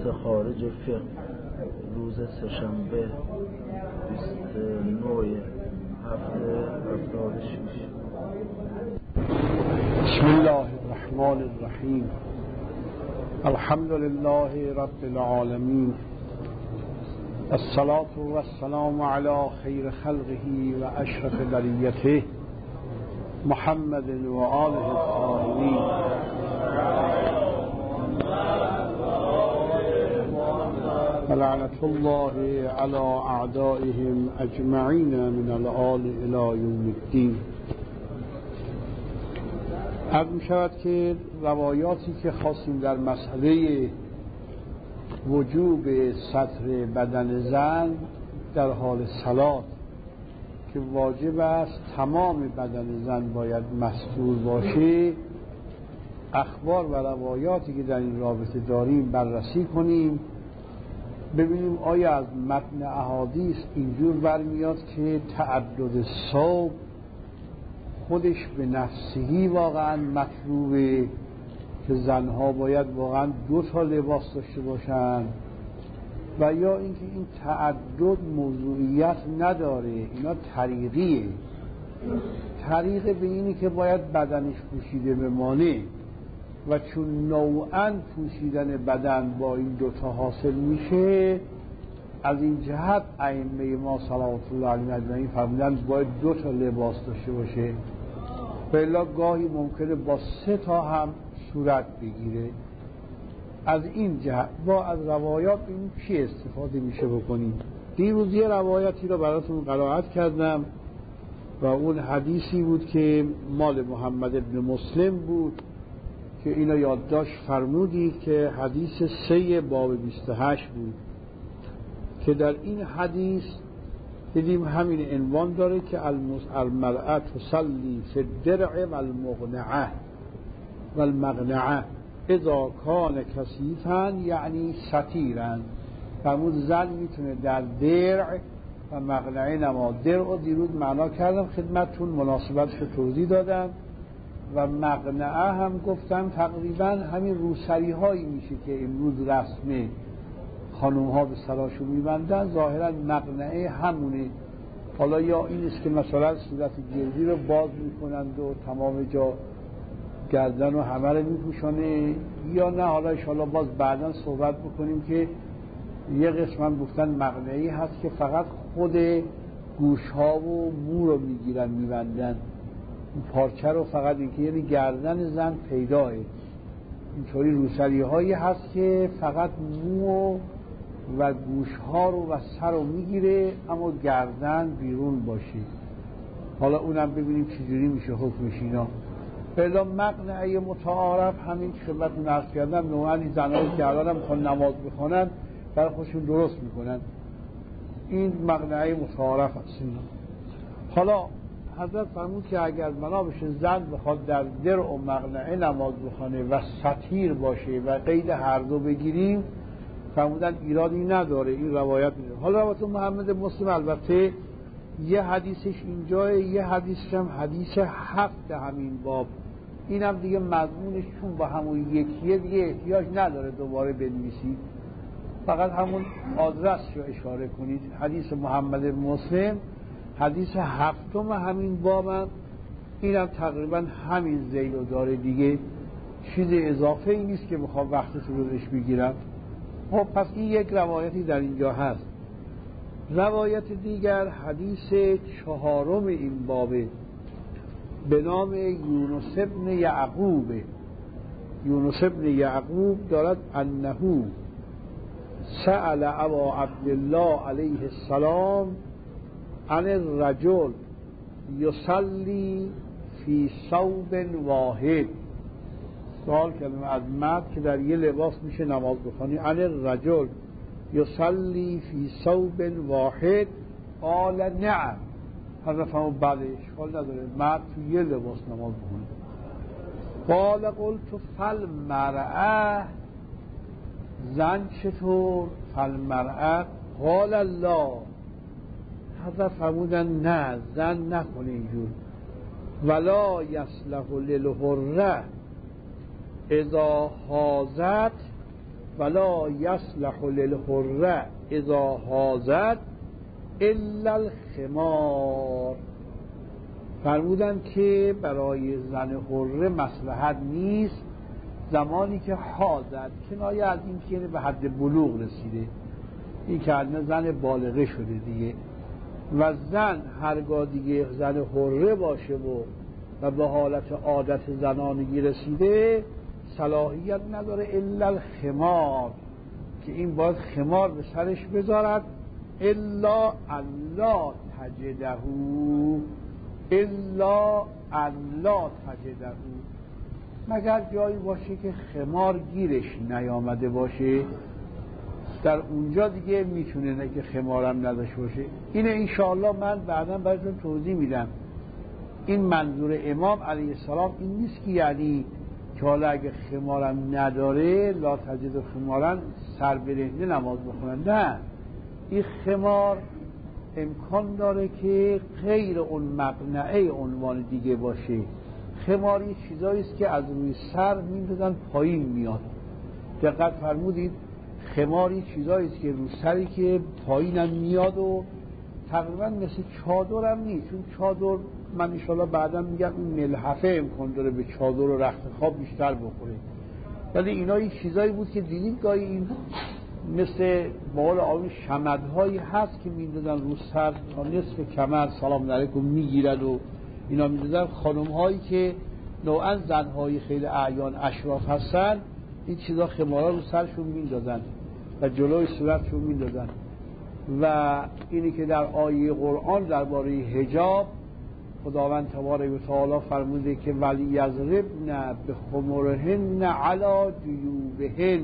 درس خارج فقه روز سه‌شنبه 29 هفته 76. بسم الله الرحمن الرحیم. الحمد لله رب العالمین، الصلاة والسلام علی خیر خلقه و اشرف بریته محمد و آله الطاهرین. لعنة الله على اعدائهم اجمعین من الآل الی یوم الدین. عرض می شود که روایاتی که خواستیم در مسئله وجوب ستر بدن زن در حال صلات که واجب است تمام بدن زن باید مستور باشه، اخبار و روایاتی که در این رابطه داریم بررسی کنیم، ببینیم آیا از متن احادیث اینجور برمیاد که تعدد ثوب خودش به نفسهی واقعا مطلوبه که زنها باید واقعا 2 لباس داشته باشن، و یا اینکه این تعدد موضوعیت نداره، اینا طریقیه. طریقه به اینی که باید بدنش پوشیده بمانه و چون نوعاً پوشیدن بدن با این 2 حاصل میشه، از این جهت ائمه ما صلوات الله علیهم اجمعین فرمودن باید 2 لباس داشته باشه، و الا گاهی ممکنه با 3 هم صورت بگیره. از این جهت با از روایات این چی استفاده میشه بکنیم. دیروز یه روایتی رو براتون قرائت کردم و اون حدیثی بود که مال محمد ابن مسلم بود که اینو یادداشت فرمودید که حدیث 3 باب 28 بود که در این حدیث دیدیم همین عنوان داره که المرأة تصلی فی الدرع والمغنعه اذا کان کثیفا یعنی ستیرا. فرمود زن میتونه در درع و مغنعه نماز. درع رو دیروز معنا کردم خدمتتون، مناسبتش رو توضیح دادم، و مغنعه هم گفتم تقریبا همین روسری هایی میشه که امروز رسمه خانوم ها به سراشو میبندن، ظاهرا مغنعه همونه. حالا یا این است که مثلا صورت جلدی رو باز میکنند و تمام جا گردن و همه رو میپوشانه، یا نه حالا انشاءالله باز بعدا صحبت بکنیم که یه قسم گفتن مغنعی هست که فقط خود گوش ها و مو رو میگیرن میبندن، پارچه رو فقط اینکه یعنی گردن زن پیداه. اینطوری روسری هایی هست که فقط مو و گوش ها رو و سر رو میگیره اما گردن بیرون باشه. حالا اونم ببینیم چجوری میشه حکمش اینا. بلا مغنعه متعارف همین که خدمتتون عرض کردم، نوعاً زنایی که الان هم میخوان نماز بخونن برای خودشون درست میکنن، این مغنعه متعارف هست اینا. حالا حضرت فرمود که اگر بنا بشه زن بخواد در درع و مغنعه نماز بخونه و ستیر باشه و قید هر دو بگیریم، فرمودن ایرادی نداره، این روایت میده. حالا روایت محمد مسلم البته یه حدیثش اینجا، یه حدیثش هم حدیث 7 همین باب، اینم دیگه مضمونش چون با همون یکیه دیگه احتیاج نداره دوباره بنویسید، فقط همون آدرس رو اشاره کنید. حدیث محمد مسلم حدیث 7 همین بابم، اینم تقریبا همین ذیل داره دیگه، چیز اضافه ای نیست که بخوام وقتتون رو بهش بگیرم. خب پس این یک روایتی در اینجا هست. روایت دیگر حدیث 4 این بابه به نام یونس ابن یعقوب. یونس ابن یعقوب دارد انه سأل ابا عبدالله علیه السلام عن الرجل یصلی فی ثوب واحد. سوال کردم از مرد که در یه لباس میشه نماز بخونی. عن الرجل یصلی فی ثوب واحد قال نعم. حضرت فرمود بله، اشکال نداره مرد تو یه لباس نماز بخونه. قال قلت فالمرأة، زن چطور؟ فالمرأة قال لا. حضرت فرمودن نه، زن نکنه اینجور. ولا یصلح للحره اذا حاضت ولا یصلح للحره اذا حاضت الا الخمار. فرمودن که برای زن حره مصلحت نیست زمانی که حاضت، کنایه از این که به حد بلوغ رسیده، این که الان زن بالغه شده دیگه، و زن هرگاه دیگه زن حره باشه و به حالت عادت زنانگی رسیده صلاحیت نداره الا الخمار، که این باید خمار به سرش بذارد، الا الله تجده، الا الله تجده، مگر جایی باشه که خمار گیرش نیامده باشه، در اونجا دیگه میتونه، نه که خمارم نداشته باشه. اینه انشاءالله من بعدا براتون توضیح میدم. این منظور امام علیه السلام این نیست که یعنی که حالا اگه خمارم نداره لا تجد خمارن سر برهنه نماز بخونن، نه، این خمار امکان داره که غیر اون مقنعه عنوان دیگه باشه. خمار این چیزایی است که از روی سر میندازن پایین میاد. دقت فرمودید؟ خمار این چیزایی است که رو سری که پایینم میاد و تقریبا مثل چادر هم نیست، چون چادر من انشاءالله بعدا میگم این ملحفه امکان داره به چادر و رخت خواب بیشتر بخوره، ولی اینا این چیزایی بود که دیدید گاهی این مثل بال آن شمدهایی هست که میندازن رو سر تا نصف کمر سلام علیکم میگیرد و اینا میندازن. خانم هایی که نوعا زنهای خیلی اعیان اشراف هستن این چیزا خمارا رو سرشون میندازن و جلوی صورتشون میندازن. و اینی که در آیه قرآن درباره حجاب خداوند تبارک و تعالی فرموده که ولیضربن بخمرهن علی جیوبهن،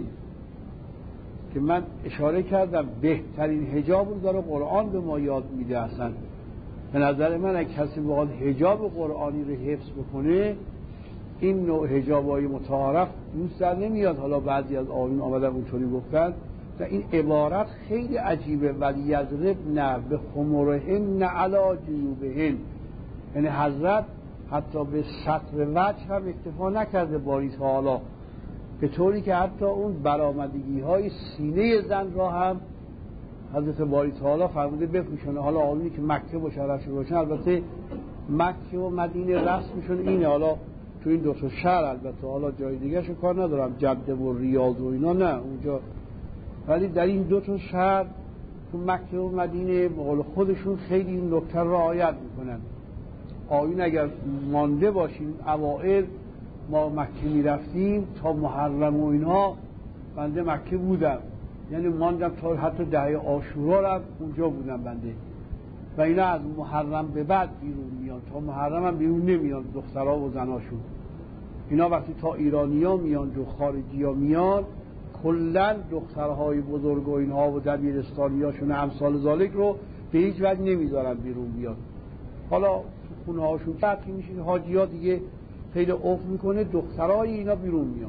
که من اشاره کردم بهترین حجاب رو داره قرآن به ما یاد میده. اصلا به نظر من اگه کسی بخواد حجاب قرآنی رو حفظ بکنه این نوع حجاب‌های متعارف دوست در نمیاد. حالا بعضی از آیون آمدن اونطوری گفتن و این عبارت خیلی عجیبه، ولیضربن بخمرهن علی جیوبهن، یعنی حضرت حتی به سطر وجه هم اکتفا نکرده باری تعالی، به طوری که حتی اون برآمدگی های سینه زن را هم حضرت باری تعالی فرموده بپوشونه. حالا آنی که مکه و شرف باشن، البته مکه و مدینه رسمشون اینه، حالا تو این دو تا شهر البته، حالا جای دیگه شو کار ندارم، جده و ریاض و اینا نه اونجا، ولی در این دو تا شهر تو مکه و مدینه به قول خودشون خیلی این نکته را رعایت میکنن. آیین اگر مانده باشیم اوائل ما مکه میرفتیم تا محرم و اینها، بنده مکه بودم، یعنی ماندم تا حتی دهه عاشورا رم اونجا بودم بنده، و اینا از محرم به بعد بیرون میان، تا محرم هم بیرون نمیان دخترها و زناشون. اینا وقتی تا ایرانی ها میان و خارجی ها میان کلن دخترهای بزرگ و اینها و دبیرستانی هاشون امثال ذالک رو به هیچ وجه نمیذارن بیرون بیان. حالا خونه هاشون وقتی میشین حاجی ها دیگه خیلی افت میکنه، دخترهای اینا بیرون میان.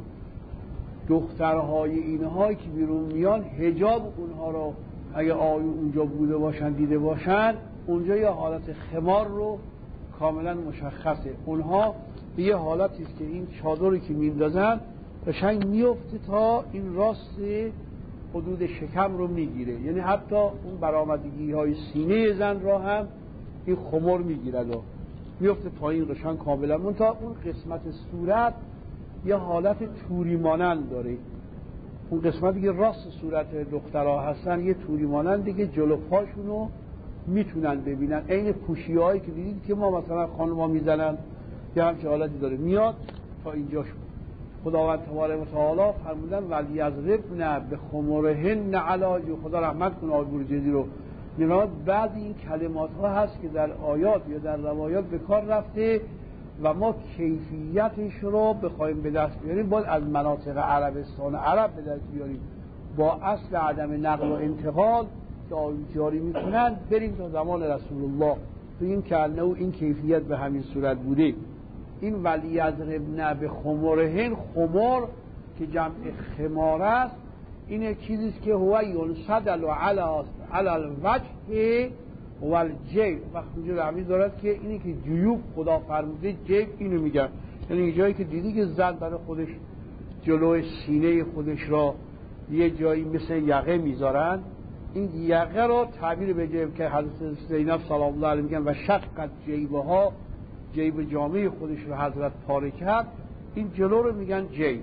دخترهای اینهایی که بیرون میان حجاب اونها رو اگه آیون اونجا بوده باشن دیده باشن، اونجا یه حالت خمار رو کاملا مشخصه. اونها به یه حالتی است که این چادری که میندازن قشنگ میفته تا این راست حدود شکم رو میگیره، یعنی حتی اون برآمدگی های سینه زن را هم این خمر میگیرد و میفته پایین قشنگ کاملا. منتها اون قسمت صورت یه حالت توری مانند داره، اون قسمتی که راست صورت دخترها هستن یه توری مانندی که جلو پاشونو میتونن ببینن، عین پوشی هایی که دیدید که ما مثلا خانم‌ها میزنن یه همچه حالتی داره، میاد تا اینجاش. خداوند تبارک و تعالی فرمودن ولیضربن بخمرهن علی جیوبهن. خدا رحمت کنه آقای بروجردی رو، می‌فرماد بعد این کلمات ها هست که در آیات یا در روایات به کار رفته و ما کیفیتش رو بخوایم به دست بیاریم باید از مناطق عربستان عرب به دست بیاریم، با اصل عدم نقل و انتقال که آیون جاری میکنن بریم تا زمان رسول الله بگیم که انه این کیفیت به همین صورت بوده. این ولیضربن بخمرهن، خمر که جمع خمار است، این چیزیست که هو ینصدل علی الوجه و الجیب. وقت اینجا رمید دارد که اینی که جیوب خدا فرموده، جیب اینو میگن، یعنی جایی که دیدی که زن برای خودش جلوی سینه خودش را یه جایی مثل یقه میذارن، این یقه رو تعبیر به جیب که حضرت زینب سلام الله علیها میگن و شقت جیبها، جیب جامعه خودش رو حضرت پاره کرد، این جلو رو میگن جیب.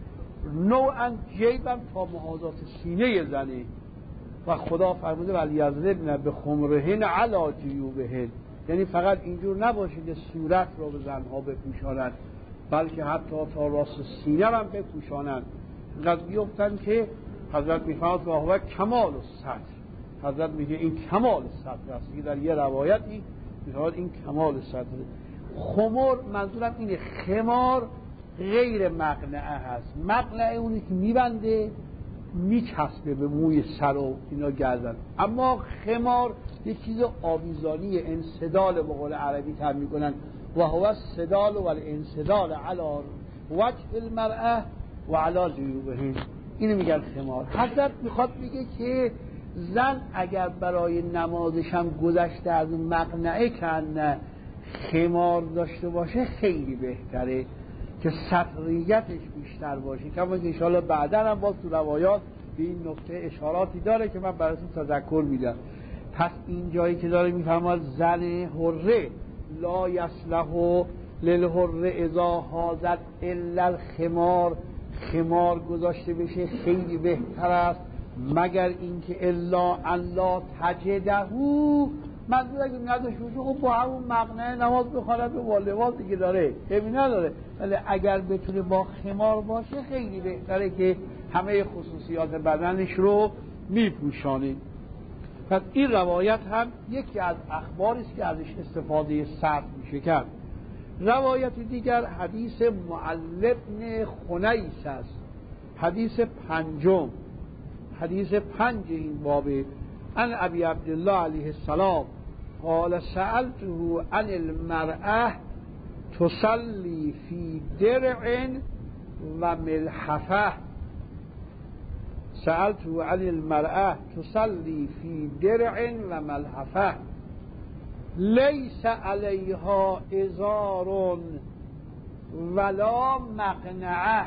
نوعا جیبم تا محاذات سینه زنه و خدا فرموده ولی یضربن بخمرهن علی جیوبهن، یعنی فقط اینجور نباشه که صورت رو به زنها بپوشانند بلکه حتی تا راست سینه هم بپوشانند. اینقدر بیفتن که حضرت میفرماد و کمال الستر، حضرت میگه این کمال ستر است. در یه روایتی میفرماد این کمال ستر. خمر منظورم اینه، خمار غیر مقنعه هست. مقنعه اونی که میبنده میچسبه به موی سر و اینا گردن، اما خمار یه چیز آویزانی انسدال به قول عربی تر میکنن و هو السدال و الانسدال علی وجه المرأه و علی جیوبهن، اینو میگن خمار. حضرت میخواد بگه که زن اگر برای نمازش هم گذشته از مقنعه کنه خمار داشته باشه خیلی بهتره که سطریتش بیشتر باشه، کما که انشاءالله بعدا هم باز تو روایات به این نکته اشاراتی داره که من براتون تذکر میدم. پس این جایی که داره میفرماد زن حره لا یصلح للحره اذا حاضت الا الخمار، خمار گذاشته بشه خیلی بهتر است مگر اینکه الا ان لا تجده، منظور اگه نداشته باشه خب با همون مقنعه نماز بخواند به والواز دیگه داره کمی نداره، ولی اگر بتونه با خمار باشه خیلی بهتره که همه خصوصیات بدنش رو میپوشانه. پس این روایت هم یکی از اخباری است که ازش استفاده سرد میشه کرد. روایت دیگر حدیث معل بن خنیس است، حدیث پنجم، حدیث 5 این بابه. عن ابی عبدالله علیه السلام قال سألته عن المرأة تصلی فی درع و ملحفه، سألته عن المرأة تصلی فی درع و ملحفه لیس علیها ازار ولا مقنعه.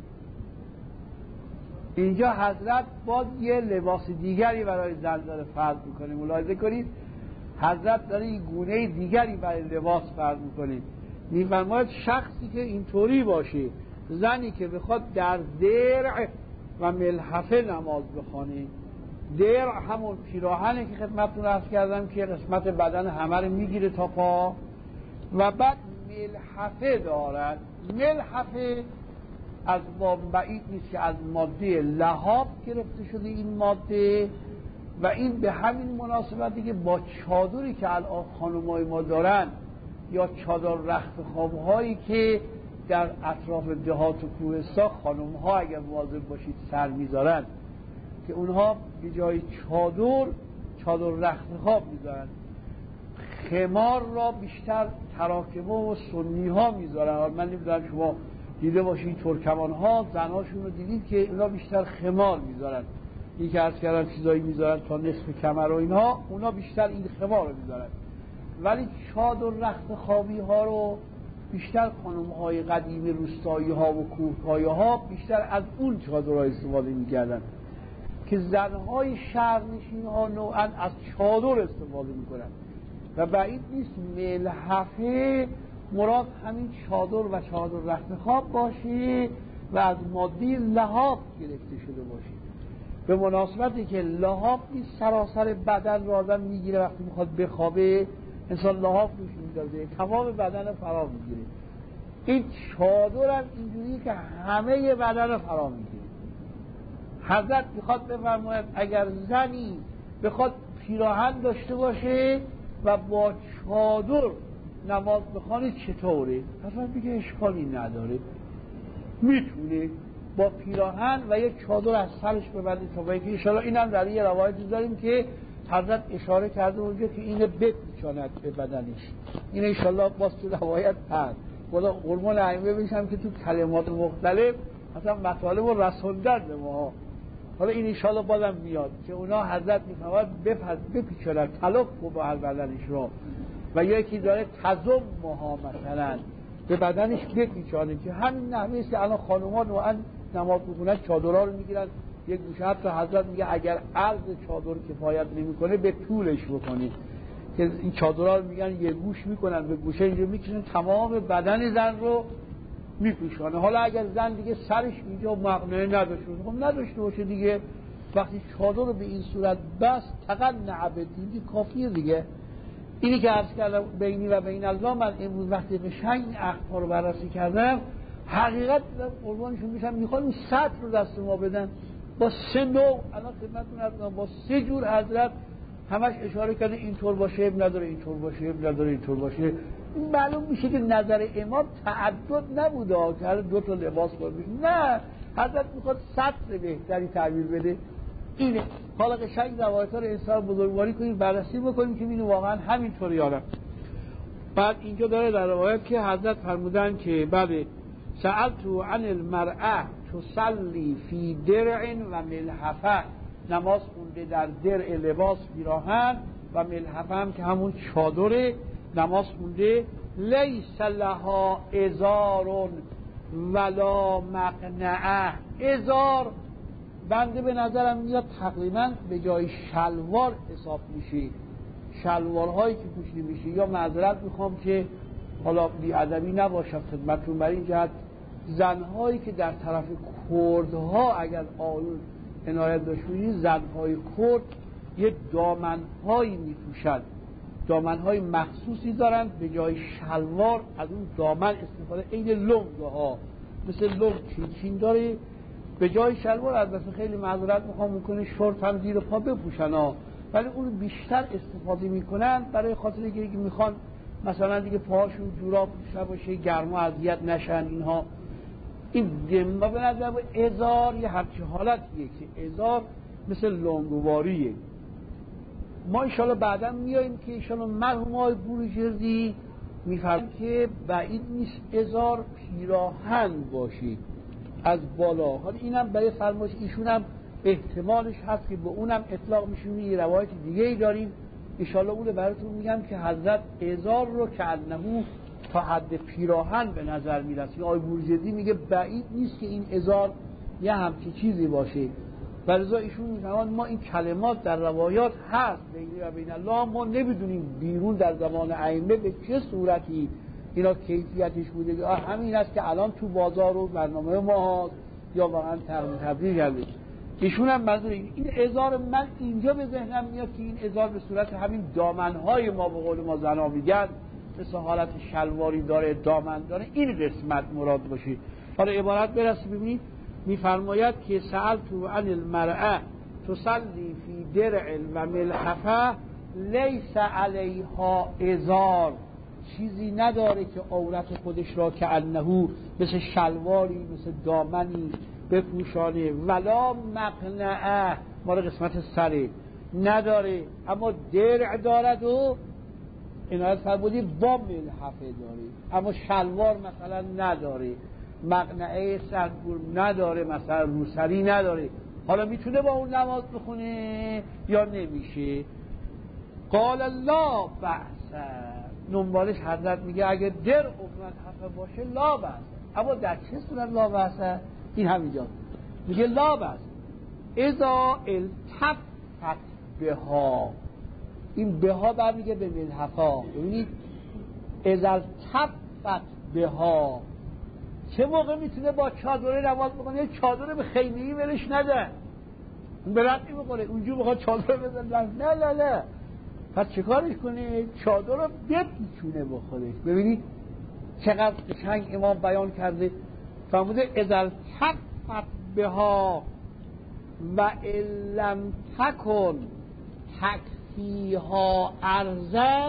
اینجا حضرت باز یه لباس دیگری برای زن داره فرض میکنه، ملاحظه کنید حضرت داره این گونه دیگری برای لباس فرض میکنه. میفرماید شخصی که اینطوری باشه، زنی که بخواد در درع و ملحفه نماز بخونه، درع همون پیراهنه که خدمتتون عرض کردم که قسمت بدن همه رو میگیره تا پا، و بعد ملحفه دارد. ملحفه از باب بعید نیست که از ماده لحاف گرفته شده این ماده، و این به همین مناسبتی که با چادری که الان خانمای ما دارن یا چادر رخت خوابهایی که در اطراف دهات و کوهستان خانم ها اگر مواظب باشید سر میذارن، که اونها به جای چادر رخت خواب میذارن. خمار را بیشتر تراکمه و سنی ها میذارن. من نمیدونم شما دیده باشین ترکمان ها زناشون رو دیدید که اونا بیشتر خمار میذارن، این که عرض کردن چیزایی میذارن تا نصف کمر و اینها، اونا بیشتر این خمار رو میذارن. ولی چادر رخت خوابی ها رو بیشتر خانم های قدیمی روستایی ها و کوهپایه ها بیشتر از اون چادر ها استفاده میکردن، که زنهای شهرنشین ها نوعا از چادر استفاده میکنن. و بعید نیست ملحفه مراد همین چادر و چادر رخت خواب باشه و از ماده لحاف گرفته شده باشه، به مناسبتی که لحاف نیست سراسر بدن را آدم میگیره، وقتی میخواد بخوابه انسان لحاف روش میندازه تمام بدن فرا میگیره. این چادر هم اینجوری که همه بدن فرا میگیره. حضرت میخواد بفرماید اگر زنی بخواد پیراهن داشته باشه و با چادر نماز بخونه چطوره؟ حضرت میگه اشکالی نداره، میتونه با پیراهن و یک چادر از سرش ببنده تا پایین. ان شاءالله اینم در یه روایتی داریم که حضرت اشاره کرده اونجا که اینو بپیچاند به بدنش. این ان شاءالله باز تو روایت هست. خدا قربان ائمه بشم که تو کلمات مختلف مثلا مطالب رو رسوندن به ما. حالا این ان شاءالله بازم میاد که اونا حضرت میفرماید بپیچاند تلف با هر بدنش رو، و یکی داره تضمها مثلا به بدنش بپیچانه، که همین نحوه است که الان خانوما نوعا نماز میخونن چادرها رو میگیرن یک گوشه حتی حضرت میگه اگر عرض چادر کفایت نمیکنه به طولش بکنید، که این چادرها رو میگن یه گوش میکنن به گوشه اینجا میکشن تمام بدن زن رو میپوشانه. حالا اگر زن دیگه سرش اینجا مقنعه نداشته باشه، خب نداشته باشه دیگه، وقتی چادر رو به این صورت بس تقنع بدید کافیه دیگه. اینی که عرض کردم بینی و بین الله، من امروز وقتی قشنگ این اخبار رو بررسی کردم حقیقت قربانشون میشم، میخوان این سطر رو دست ما بدن با 3 نوع، الان خدمتتون عرض کنم با 3 جور حضرت همش اشاره کرده اینطور باشه اب نداره، اینطور باشه اب نداره، اینطور باشه. معلوم میشه که نظر امام تعدد نبوده که 2 تا لباس باشه، نه، حضرت میخواد سطر بهتری تعبیر بده. اینه حالا قشنگ روایت ها رو انسان بزرگواری کنیم، بررسی بکنیم که اینو واقعا همینطوری یادم. بعد اینجا داره در روایت که حضرت فرمودن که بله سألتو عن المرأة تصلی فی درع و ملحفه، نماز خونده در درع لباس پیراهن و ملحفه هم که همون چادره، نماز خونده لیس لها ازار ولا مقنعه. ازار بنده به نظرم میاد تقریبا به جای شلوار حساب میشه، شلوارهایی که پوشیده میشه، یا معذرت میخوام که حالا بی‌ادبی نباشد خدمتتون، برای این جهت زنهایی که در طرف کردها اگر آیون عنایت داشتید، زنهای کرد یه دامنهایی میپوشند، دامنهای مخصوصی دارند به جای شلوار از اون دامن استفاده، عین لنگ ها مثل لنگ چین داره، به جای شلوار البته خیلی معذرت میخوام میکنه شورت هم زیر پا بپوشن ها، ولی اون بیشتر استفاده میکنن برای خاطر اینکه میخوان مثلا دیگه پاهاشون جوراب پوشیده باشه، گرما اذیت نشن اینها. این دمه به نظر ازار یه همچین حالتیه که ازار مثل لنگواریه. ما انشالله بعدا میاییم که انشالله مرحوم های بروجردی میفرمایند که بعید نیست ازار پیراهن باشی از بالا. حالا اینم برای فرمایش ایشون هم احتمالش هست که به اونم اطلاق میشه. یه روایت دیگه ای داریم انشالله اون رو براتون میگم که حضرت ازار رو که انهو تا حد پیراهن به نظر میرسه. آقای بروجردی میگه بعید نیست که این ازار یه همچی چیزی باشه. برای ایشون میگن ما این کلمات در روایات هست بینی و بین الله، ما نمیدونیم بیرون در زمان ائمه به چه صورتی اینا کیفیتش بوده، همین است که الان تو بازار و برنامه ما هست یا واقعا تبدیل کرده. ایشون هم منظور این ازار، من اینجا به ذهنم میاد که این ازار به صورت همین دامنهای ما به قول ما زنا میگن، مثل حالت شلواری داره، دامن داره، این قسمت مراد باشه. حالا عبارت برسی ببینید میفرماید که سألتو عن المرأة تصلی فی درع و ملحفه لیس علیها ازار، چیزی نداره که عورت خودش را که انهو مثل شلواری مثل دامنی بپوشانه، ولا مقنعه مال قسمت سره نداره، اما درع دارد و عنایت فرمودی با ملحفه داره، اما شلوار مثلا نداره، مقنعه سرگور نداره، مثلا روسری نداره. حالا میتونه با اون نماز بخونه یا نمیشه؟ قال لا بأس، نمبالش حضرت میگه اگه در ملحفه باشه لا بأس، اما در چه صورت لا بأس؟ این همینجا میگه لا بأس اذا التفت بها، این بها برمیگه به ملحفه. ببینید اذا التفت بها، چه موقع میتونه با چادره نماز بکنه؟ یه چادره به خیمه‌ای ولش نده، اون به رقی بکنه اونجور بخواد چادره بزن، نه پس چه کارش کنه؟ چادر رو بپیچونه با خودش. ببینید چقدر قشنگ امام بیان کرده، فرموده اذا التفت بها و لم تکن تکفیها ارزن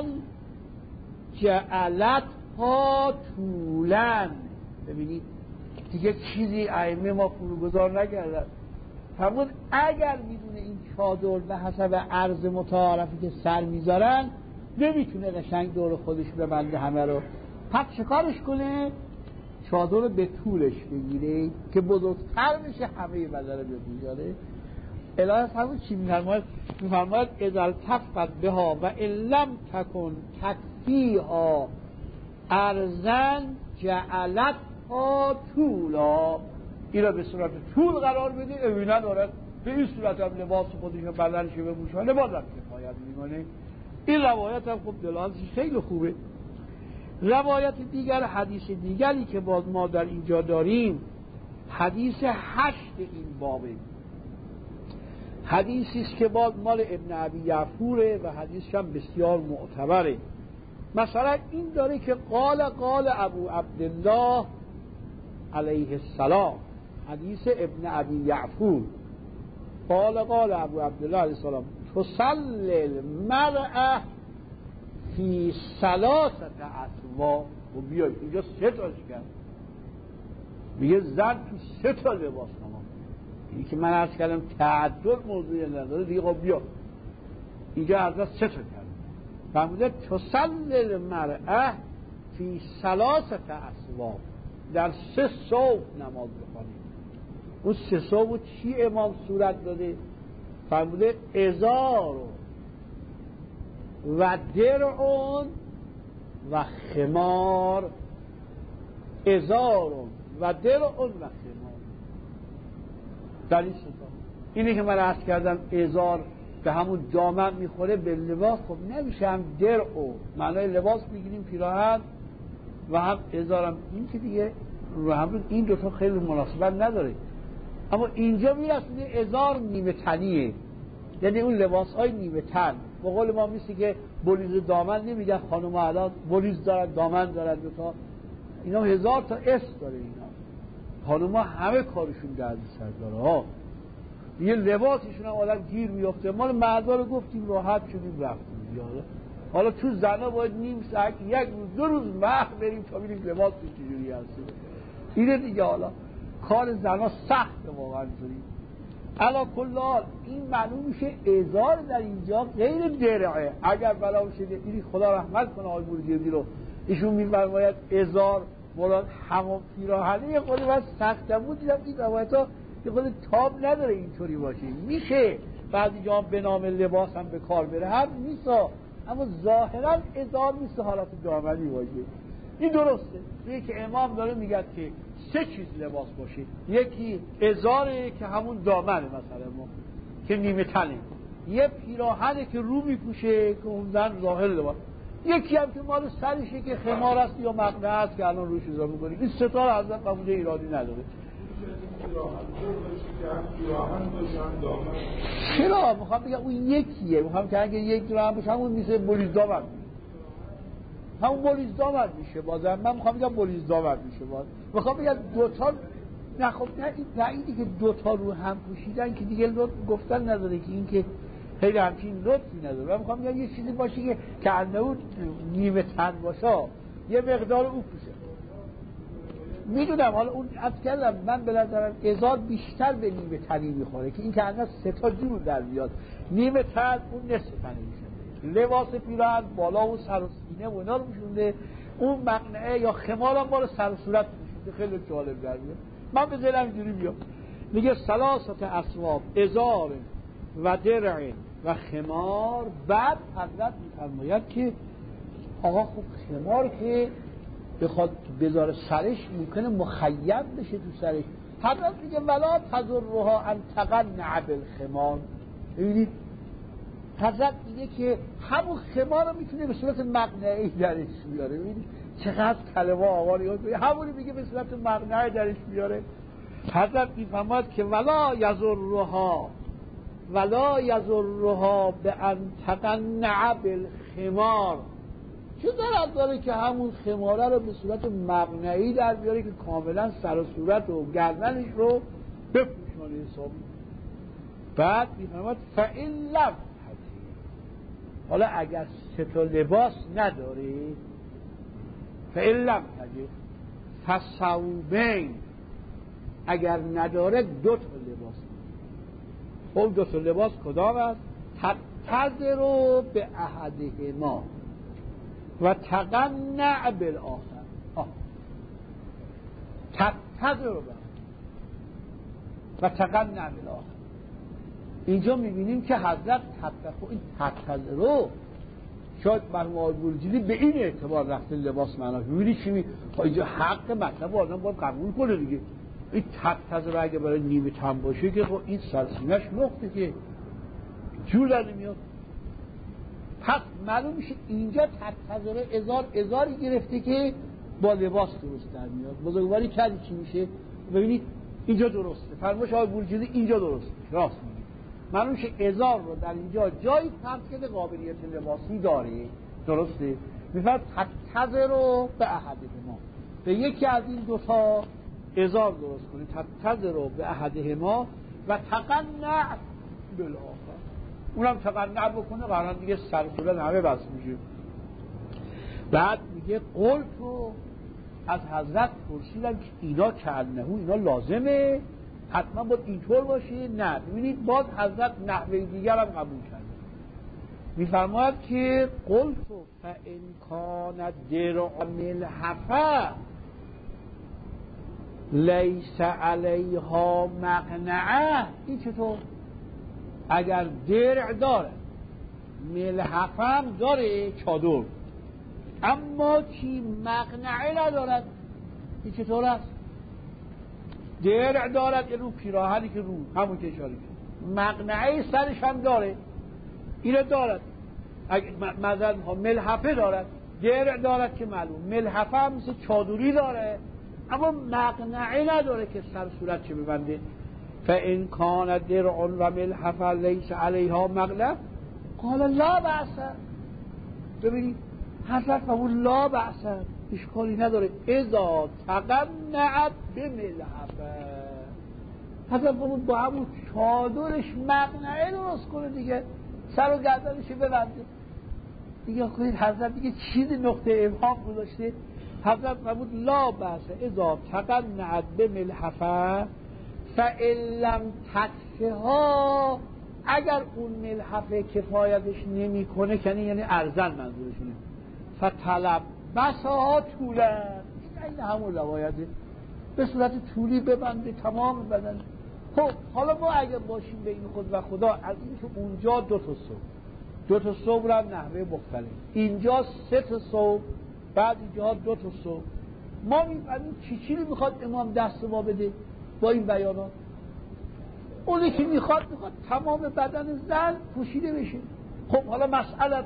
جعلتها طولا. ببینید دیگه چیزی ائمه ما فروگذار نکردن، فرمود اگر میدونه این چادر به حسب عرض متعارفی که سر میذارن نمیتونه قشنگ دور خودش ببنده همه رو، پس چه کارش کنه؟ چادر رو به طولش بگیره که بزرگتر بشه، همه بدن رو بپوشانه. الهی فرمود چی میفرماید اذا التفت بها و ان لم تکن تکفیها ارزن جعلتها طولا، این را به صورت طول قرار بده، اوینا دارد به این صورت هم لباس خودش و بدنش بپوشه، لباس هم کفایت میکنه. این روایت هم خب دلالتش خیلی خوبه. روایت دیگر، حدیث دیگری که باز ما در اینجا داریم، حدیث 8 این بابه، حدیثی است که باز مال ابن ابی یعفوره و حدیثش هم بسیار معتبره. مثلا این داره که قال ابو عبدالله علیه السلام، حدیث ابن ابی یعفور، قال ابو عبدالله علیه السلام تصلی المرأة فی 3 اثواب. و بیای اینجا 3 تاش کرد، میگه زن تو 3 تا لباس نماز. اینی که من عرض کردم تعدد موضوعی نداره دیگه. خب بیا اینجا عرض 3 تا کرد، فرموده تصلی المرأة فی 3 اثواب، در 3 ثوب نماز بخوانید. اون 3 ثوب چی امام صورت داده؟ فرموده ازار و درع و خمار، ازار و درع و خمار. در این 3 تا اینی که من عرض کردم ازار به همون جامه میخوره به لباس، خب نمیشه هم درع و معنای لباس میگیریم پیراهن و هم ازارم، این که دیگه رو هم این دوتا خیلی مناسبت نداره. اما اینجا میرسونه ازار نیمه تنیه، یعنی اون لباس های نیمه تن. به قول ما میشه که بلیز دامن نمیگن خانم ها الان بلیز دارن دامن دارن دوتا، اینا 1000 تا اس داره. اینا خانم ها همه کارشون درد سر داره ها، یه لباسشون هم آدم گیر میفته. ما مردا رو گفتیم راحت شدیم رفتیم دیگه. حالا تو زنا باید نیم ساعت 1 روز 2 روز مهر بریم تا ببینیم لباس چجوری هست. اینه دیگه. حالا کار زنا سخته واقعا اینجوری. علا کل حال این معلوم میشه ازار در اینجا غیر درعه. اگر بلا شده اینی خدا رحمت کنه آقای بورجردی رو، ایشون میفرماید ازار مراد همون پیراهنه. یه خودی باید سخته بود. دیدم این روایت ها یه خود تاب نداره اینطوری باشه. میشه بعضی جا به نام لباس هم به کار بره، هم نیستا، اما ظاهرا ازار نیست حالت دامنی باشه. این درسته. توی که امام داره میگه که 3 چیز لباس باشه. یکی ازاره که همون دامنه مثلا ما که نیمه تنه، یه پیراهنه که رو میپوشه که اون زن ظاهر لباس، یکی هم که مال سرشه که خمار است یا مقنعه است که الان روش اضافه می‌کنی. این 3 تا حضرت قبول ایرادی نداره. چرا؟ میخوام بگم اون یکیه. میخوام که اگه یک دو هم باشه همون میشه بلیز دامن، همون بلیز دامن میشه. بازم من میخوام بگم بلیز دامن میشه. میخوام بگم 2 تا نه. خب نه، این بعیدی که 2 تا رو هم پوشیدن که دیگه لطف گفتن نداره که این که خیلی همچین لطفی نداره. من میخوام بگم یه چیزی باشه که انه نیمه تن باشه، یه مقدار او پوشه. میدونم حالا اون از کردم من به نظرم ازار بیشتر به نیمه تنی میخوره که این که انه 3 تا جور در بیاد. نیمه تن اون نصف تنی میشه، لباس پیراهن بالا و سر و سینه و اینا رو میشونده، اون مقنعه یا خمار هم بالا سر و صورت میشونده. خیلی جالب در بیاد. من به ذهنم اینجوری بیام میگه 3 اثواب ازار و درع و خمار. بعد حضرت میفرماید که آقا خب خمار که بخواد بذاره سرش ممکنه مخیب بشه تو سرش. حضرت میگه ولا تضرها ان تقنع بالخمار. ببینید حضرت میگه که همون خمار رو میتونه به صورت مقنعه‌ای درش بیاره. ببینید چقدر کلمه آواری همونی میگه به صورت مقنعه درش بیاره. حضرت میفرماید که ولا یضرها بان تقنع بالخمار. چه ضرر داره که همون خماره رو به صورت مقنعی در بیاره که کاملا سر و صورت و گردنش رو بپوشونه حسابی. بعد میفرماید فإن لم تجد، حالا اگر 3 تا لباس نداری، فإن لم تجد فثوبین، اگر نداره 2 تا لباس. خب 2 تا لباس کدام است؟ تقتضر به احدهما و تقنع بالآخر. تقتضر و تقنع بالآخر. اینجا میبینیم که حضرت این تقتضر شاید مرحوم آقای بورجردی به این اعتبار رفته لباس معنا. میبینی چی اینجا حق مطلب آدم باید قبول کنه دیگه. این تقتضا اگه برای نیمه تن باشه که خب این سرسینه‌اش لخته که جور در نمیاد. پس معلوم میشه اینجا تقتضا ازاری گرفته که با لباس درست در میاد. بزرگواری کردی چی میشه؟ ببینید اینجا درسته، فرمایش آقای بورجیزی اینجا درسته، راست میگه. معلوم میشه ازار رو در اینجا جایی فرض کرده قابلیت لباسی داره، درسته؟ میفرد تقتضا رو به احدهما، به یکی از این دوتا ازار درست کنید، تقتضا رو به احدهما و تقنع بالاخر، اونم تقنع بکنه قرار دیگه سر صورت همه بس میشه. بعد میگه قول تو از حضرت پرسیدم که اینا کانه اینا لازمه حتما باید اینطور باشه؟ نه. ببینید باز حضرت نحوه دیگر هم قبول کرده، میفرماید که قول تو فان کان درع ملحفه لیس علیها مقنعه. این چطور؟ اگر درع داره ملحفه هم داره چادر اما چی مقنعه ندارد، این چطور است؟ درع دارد یه رو پیراهنی که رو همون که اشاره کرد، مقنعه سرش هم داره، اینو دارد. مثلا ملحفه دارد، درع دارد که معلوم، ملحفه هم مثل چادری داره اما مقنعه نداره که سر صورت چه ببنده. فان کان درع و ملحفه لیس علیها مقنعه قال لا بأس. ببینید حضرت فرمود لا بأس، اشکالی نداره، اذا تقنعت بملحفه. حضرت فرمود با همون چادرش مقنعه درست کنه دیگه، سر و گردنش ببنده دیگه. کنید حضرت دیگه چیزی نقطه ابهام گذاشته. حضرت فرمود لا بأس اذا تقنعت بملحفه فإن لم تکفها، اگر اون ملحفه کفایتش نمیکنه، یعنی ارزن منظورشونه، فطلب بسها طولن، این همون روایته، به صورت طولی ببنده تمام بدن. خب حالا ما اگر باشیم بین خود و خدا از این که اونجا دو تا صبح را نحوه مختلف، اینجا 3 تا صبح، بعد اینجا 2 تا صبح، ما میفهمیم چی میخواد امام دست ما بده با این بیانات. اونی که میخواد تمام بدن زن پوشیده بشه. خب حالا مسئله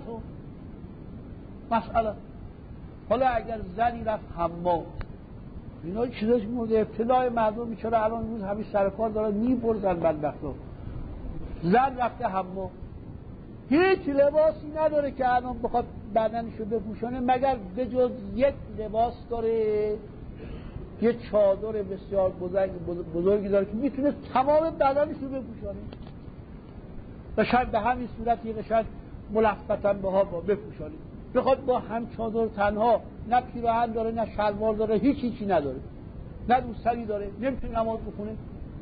حالا اگر زنی رفت حمام، اینا چیزاش مورد ابتلاع مردم، چرا الان روز همین سرکار دارن میپرزن بدبختا. زن رفته حمام هیچ لباسی نداره که الان بخواد بدنشو بپوشانه مگر به جز یک لباس داره، یه چادر بسیار بزرگی داره که میتونه تمام بدنش رو بپوشانه و شاید به همین صورت یه قشنگ ملفتن بها بپوشانه. بخواد با هم چادر تنها، نه پیراهن داره نه شلوار داره، هیچی نداره، نه روسری داره، نمیتونه نماز بخونه.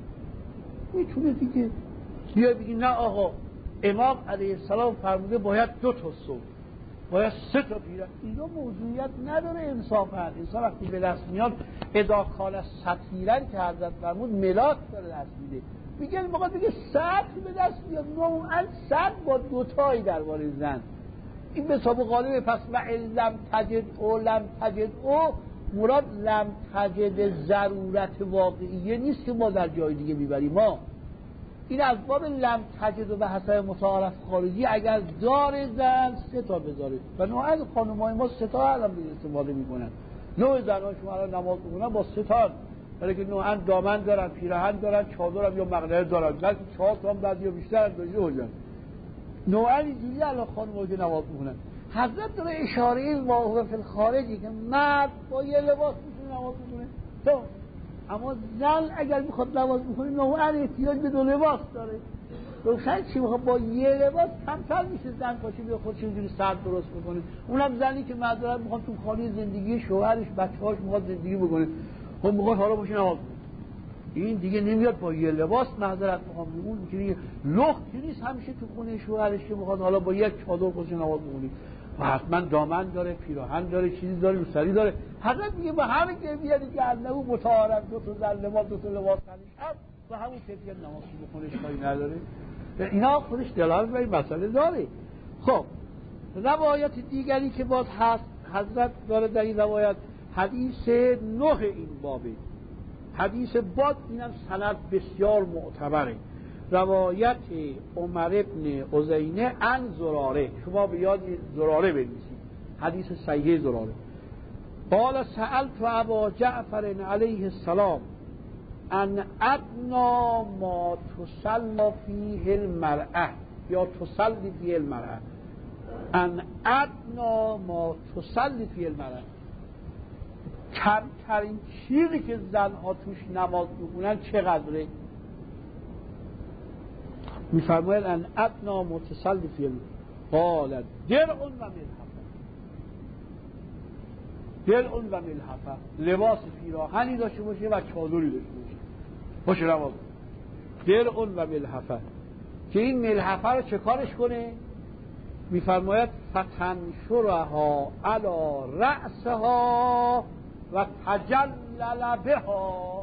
میتونه دیگه بیا بگی نه آقا امام علیه السلام فرموده باید 2 تا صبح، باید 3 تا پیراهن. اینا موضوعیت نداره. انصافا انسان وقتی به دست میاد اداکال سطیرن که حضرت فرمود ملاک داره دست میده، میگه موقع دیگه سطر به دست میاد، نوعا سطر با 2 تایی درباره زن. این به حساب غالبه. پس و لم تجد او مراد لم تجد ضرورت واقعیه نیست که ما در جای دیگه میبریم. ما این از باب لم تجد و به حسب متعارف خارجی اگر داره زن 3 تا بذاره و نوعا خانمای ما 3 تا هم استفاده میکنن. نوع زنها شما الان نماز میکنن با 3 تا، برای که نوعا دامن دارن، پیراهن دارن، چادر هم یا مقنعه دارن، بلکه 4 تا هم بعضی یا بیشتر هم داشته باشن. نوعا اینجوری الان خانم‌ها که نماز میکنن. حضرت داره اشاره واقع فی الخارجی که مرد با یه لباس میتونه نماز بخونه، تو اما زن اگر میخواد نماز بخونه نوعا احتیاج به 2 لباس داره. روشن چی میخواد با یه لباس کمتر میشه زن پاشه به خودش اینجوری سر درست بکنه. اونم زنی که معذرت میخواد تو خانه زندگی شوهرش بچه‌هاش میخواد زندگی بکنه، خب میخواد حالا باشه نماز بخونه. این دیگه نمیاد با یه لباس معذرت میخوام اون که لختی نیست همیشه تو خونه شوهرش که میخواد حالا با یک چادر خودش نماز بخونه و حتما دامن داره، پیراهن داره، چیزی داره، روسری داره. حضرت میگه با همین کیفیتی که انه متعارف 2 تا زن لباس 2 تا لباس هم و همون کیفیت نماز بخونه اشکالی نداره. اینا خودش دلالت بر این مسئله داره. خب روایت دیگری که باز هست، حضرت داره در این روایت حدیث 9 این بابه، حدیث باد اینم سند بسیار معتبره، روایت عمر ابن عزینه عن زراره. شما به یاد زراره بنویسید، حدیث صحیح زراره. قال سألت ابا جعفر علیه السلام ان ادنا ما تصلی فیه المرأة یا تصلی فیه المرأة، ان ادنا ما تصلی فیه المرأة، کمترین چیزی که زنها توش نماز میخونن چقدره؟ میفرماید ان ادنا ما تصلی فیه المرأة قال درع و ملحفه، درع و ملحفه، لباس پیراهنی داشته باشه و چادری داشته باشه نماز. درع و ملحفه، که این ملحفه رو چه کارش کنه؟ میفرماید فتنشرها علی رأسها و تجلل بها.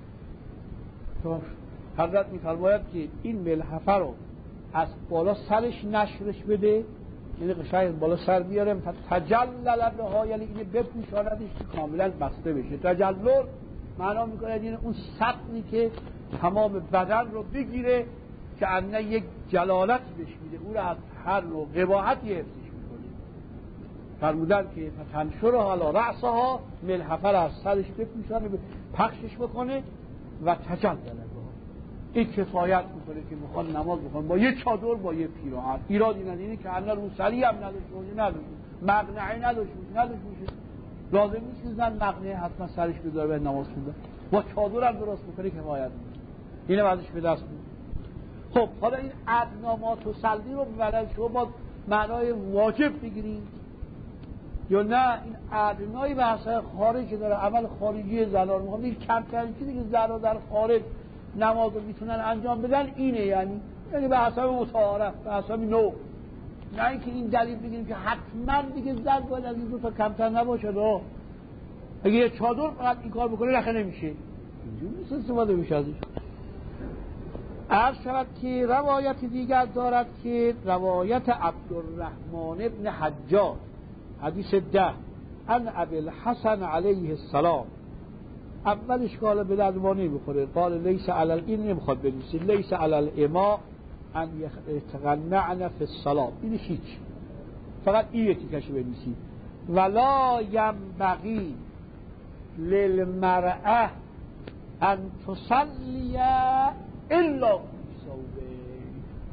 حضرت میفرماید که این ملحفه رو از بالا سرش نشرش بده، یعنی قشنگ بالا سر بیاره، تجلل بها یعنی اینو بپوشاندش که کاملا بسته بشه. تجلل معنا میکنه یعنی اون سطحی که تمام بدن رو بگیره که انه یک جلالت بهش میده، او رو از هر نوع قباحتی حفظش میکنه. فرمودن که تنشرها علی رأسها، ملحفه رو از سرش بپوشانه، پخشش بکنه و تجلل بها، این کفایت میکنه که میخوان نماز بخونن با یه چادر با یه پیراهن. ایرادی نداره، اینه که انه روسری هم نداشته باشه، مقنعه نداشته باشه، لازم نیست که زن مقنعه حتما سرش بذاره به نماز خوندن، با چادر هم درست میکنه کفایت میکنه. اینم ازش به دست میاد. خب حالا این ادنا ما تصلی رو ببرد شما با معنای واجب بگیرید یا نه این ادنایی به حساب خارج داره، عمل خارجی زنان میخوام این کمترین چیزی که زنان در خارج نماز رو میتونن انجام بدن اینه، یعنی به حساب متعارف، به حساب نوع، نه اینکه این دلیل بگیریم که حتما دیگه زن باید از این دو تا کمتر نباشه. رو اگه یه چادر فقط این کار بکنه رخه نمیشه، اینجور نیست استفاده میشه ازش. عرض شود که روایت دیگر دارد که روایت عبدالرحمن ابن حجاج حدیث 10 عن ابی الحسن علیه السلام. اول اشکال به درمانی بخوره، قال لیس علی این نمیخواد بنویسی لیس علی الاماء ان یتقنعن فی الصلاة، این هیچ، فقط این یکی کشی بنویسی. ولا ینبغی للمرأة ان تصلی الا فی ثوبین.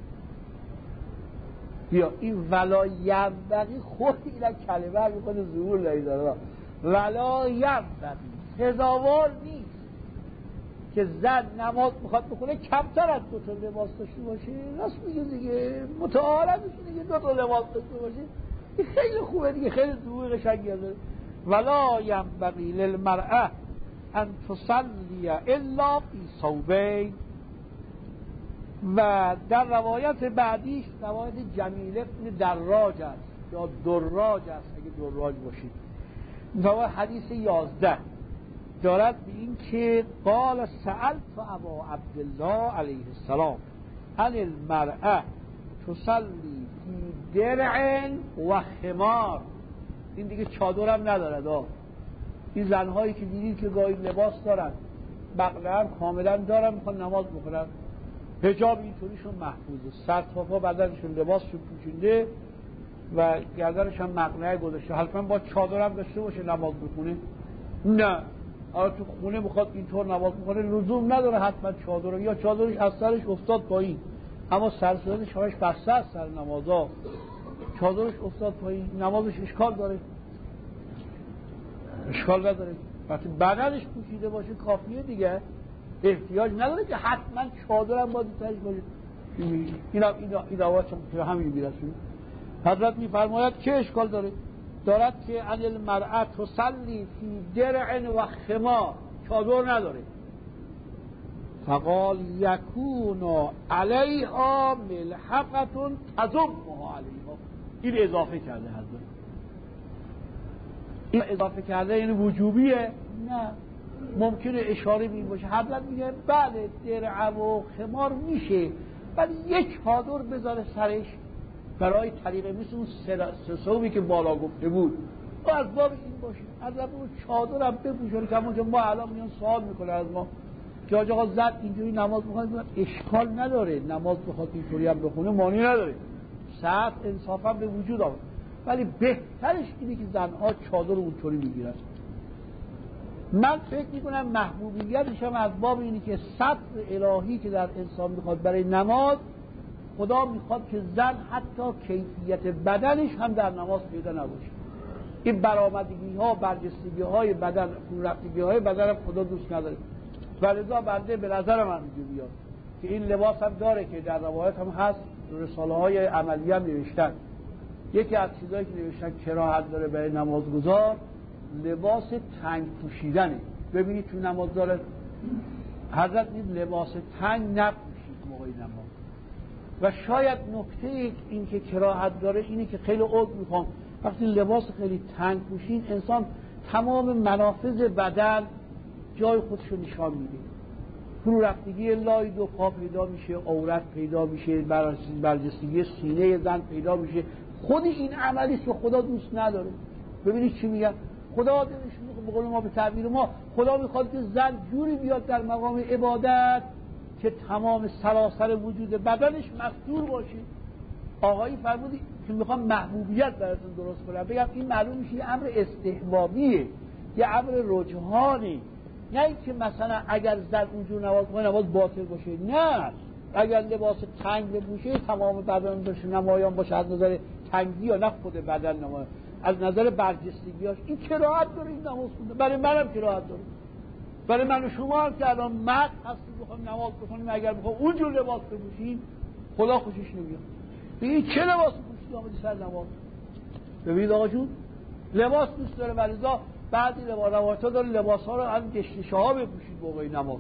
بیا این ولا ینبغی خود این کلمه رو میکنه ظهور لایدارا. ولا ینبغی سزاوار نیست که زن نماز میخواد بکنه کمتر از دو تا لباس داشته باشه. راست میگه دیگه، متعارف میشه دیگه، دو تا لباس داشته باشه این خیلی خوبه دیگه، خیلی ظهور قشنگی داره. ولا ینبغی للمرأة ان تصلی الا فی ثوبین. و در روایت بعدیش روایت جمیل ابن دراج است یا دراج است اگه دراج باشید، روایت حدیث 11 دارد به این که قال سألت ابا عبدالله علیه السلام عن المرأة تصلی فی درع و خمار. این دیگه چادر هم ندارد. این زنهایی که دیدید که گاهی لباس دارن، بقله هم کاملا دارن، میخوان نماز بخونن، حجاب اینطوریشون محفوظه، سر تا پا بدنشون لباسشون پوشیده و گردنش هم مقنعه گذاشته. حتما با چادر هم داشته باشه نماز بخونه؟ نه. آره تو خونه میخواد اینطور نماز بخونه لزوم نداره حتما چادر، یا چادرش از سرش افتاد پایین اما سر صورتش همش بسته است، سر نمازا چادرش افتاد پایین، نمازش اشکال داره؟ اشکال نداره. وقتی بدنش پوشیده باشه کافیه دیگه، احتیاج نداره که حتما چادر هم باید سرش باشه. این آواز هم همین میرسونه. حضرت میفرماید که اشکال دارد که ان المرأة تصلی فی درع و خمار، چادر نداره. فقال یکون علیها ملحفة تضمها علیها. این اضافه کرده حضرت، این اضافه کرده یعنی وجوبیه؟ نه، ممکنه اشاره می باشه. حضرت میگه بله درع و خمار میشه، ولی یک چادر بذاره سرش برای طریقه مثل اون سه ثوبی که بالا گفته بود، تو از باب این باشید از اون چادرم بپوشونی که همون که ما الان میان سوال میکنه از ما که آقا زد اینجوری نماز بخونه، اشکال نداره، نماز بخواد اینطوری هم بخونه معنی نداره، ساعت انصافا به وجود آمد، ولی بهترش اینه که زنها چادر اونطوری میگیرن. من فکر میکنم محبوبیتش هم از باب اینه که سطر الهی که در انسان میخواد برای نماز، خدا میخواد که زن حتی کیفیت بدنش هم در نماز پیدا نباشه. این برآمدگی ها، برجستگی های بدن، رفتگی های بدن هم خدا دوست نداره. ولذا بنده به نظر من میاد که این لباس هم داره که در روایت هم هست، رساله های عملی هم نوشتن. یکی از چیزایی که نوشتن کراهت داره برای نمازگزار لباس تنگ پوشیدنه. ببینید تو نماز داره حضرت این لباس تنگ نپوشید موقع نماز. و شاید نکته این که کراهت داره اینه که خیلی عذر میخوام، وقتی لباس خیلی تنگ پوشید انسان تمام منافذ بدن جای خودشو نشان میده، فرو رفتگی لای دو پا پیدا میشه، عورت پیدا میشه، برجستگی سینه زن پیدا میشه. خود این عملی که خدا دوست نداره. ببینید چی میگن، خدا دلش به قول ما، به تعبیر ما، خدا میخواد که زن جوری بیاد در مقام عبادت که تمام سراسر وجود بدنش مستور باشه. آقایی فرمودی که میخوام محبوبیت براتون درست کنم، بگم این معلوم میشه یه امر استحبابیه، یه امر رجحانی، نه اینکه مثلا اگر زن اونجور نماز کنه نماز باطل باشه. نه، اگر لباس تنگ بپوشه تمام بدن باشه نمایان باشه، از نظر تنگی یا نه خود بدن نمایان، از نظر برجستگیاش این کراهت داره این نماز خونده. برای منم کراهت داره، برای من و شما هم که الان مرد هستیم بخوایم نماز بخونیم اگر بخوایم اونجور لباس بپوشیم خدا خوشش نمیاد. این چه لباس پوشیدی آمدی سر نماز؟ ببینید آقا جون لباس دوست داره، ولذا بعضی روایت‌ها داره لباس‌ها رو از دشتشه‌ها بپوشید موقع نماز.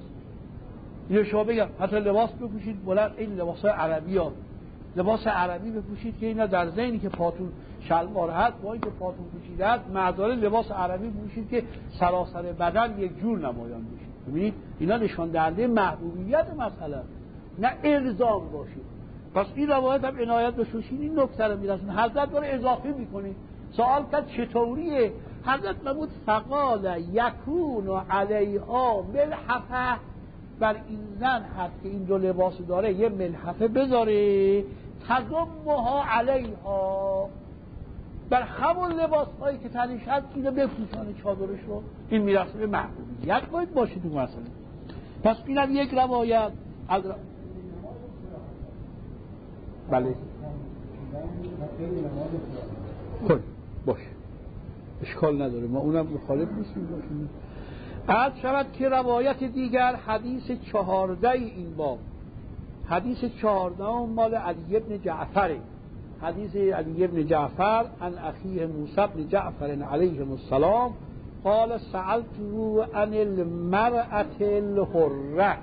یه شما بگم حتی لباس بپوشید بلند، این لباس‌های عربی‌ها، لباس عربی بپوشید که اینا در ذهنی که پاتون شلوار هست با اینکه پاتون پوشیده است، معذاره لباس عربی بپوشید که سراسر بدن یک جور نمایان بشه. ببینید اینا نشان دهنده محبوبیت مسئله، نه الزام باشه. پس این روایت هم عنایت بشوشید این نکته رو میرسونه. حضرت داره اضافه میکنه، سوال کرد چطوریه؟ حضرت فرمود فقال یکون علیها ملحفه، بر این زن هست که این دو لباس داره یه ملحفه بذاره تضمها علیها، بر همون لباس هایی که تنش هست اینو بپوشانه چادرش رو. این میرسه به محبوبیت باید باشه تو مسئله. پس اینم یک روایت از بله خب باشه، اشکال نداره، ما اونم مخالف نیستیم باشیم. عرض شود که روایت دیگر حدیث 14 این باب، حدیث 14 مال علی بن جعفر، حدیث علی بن جعفر عن اخیه موسی بن جعفر علیهم السلام قال سألته عن المرأة الحرة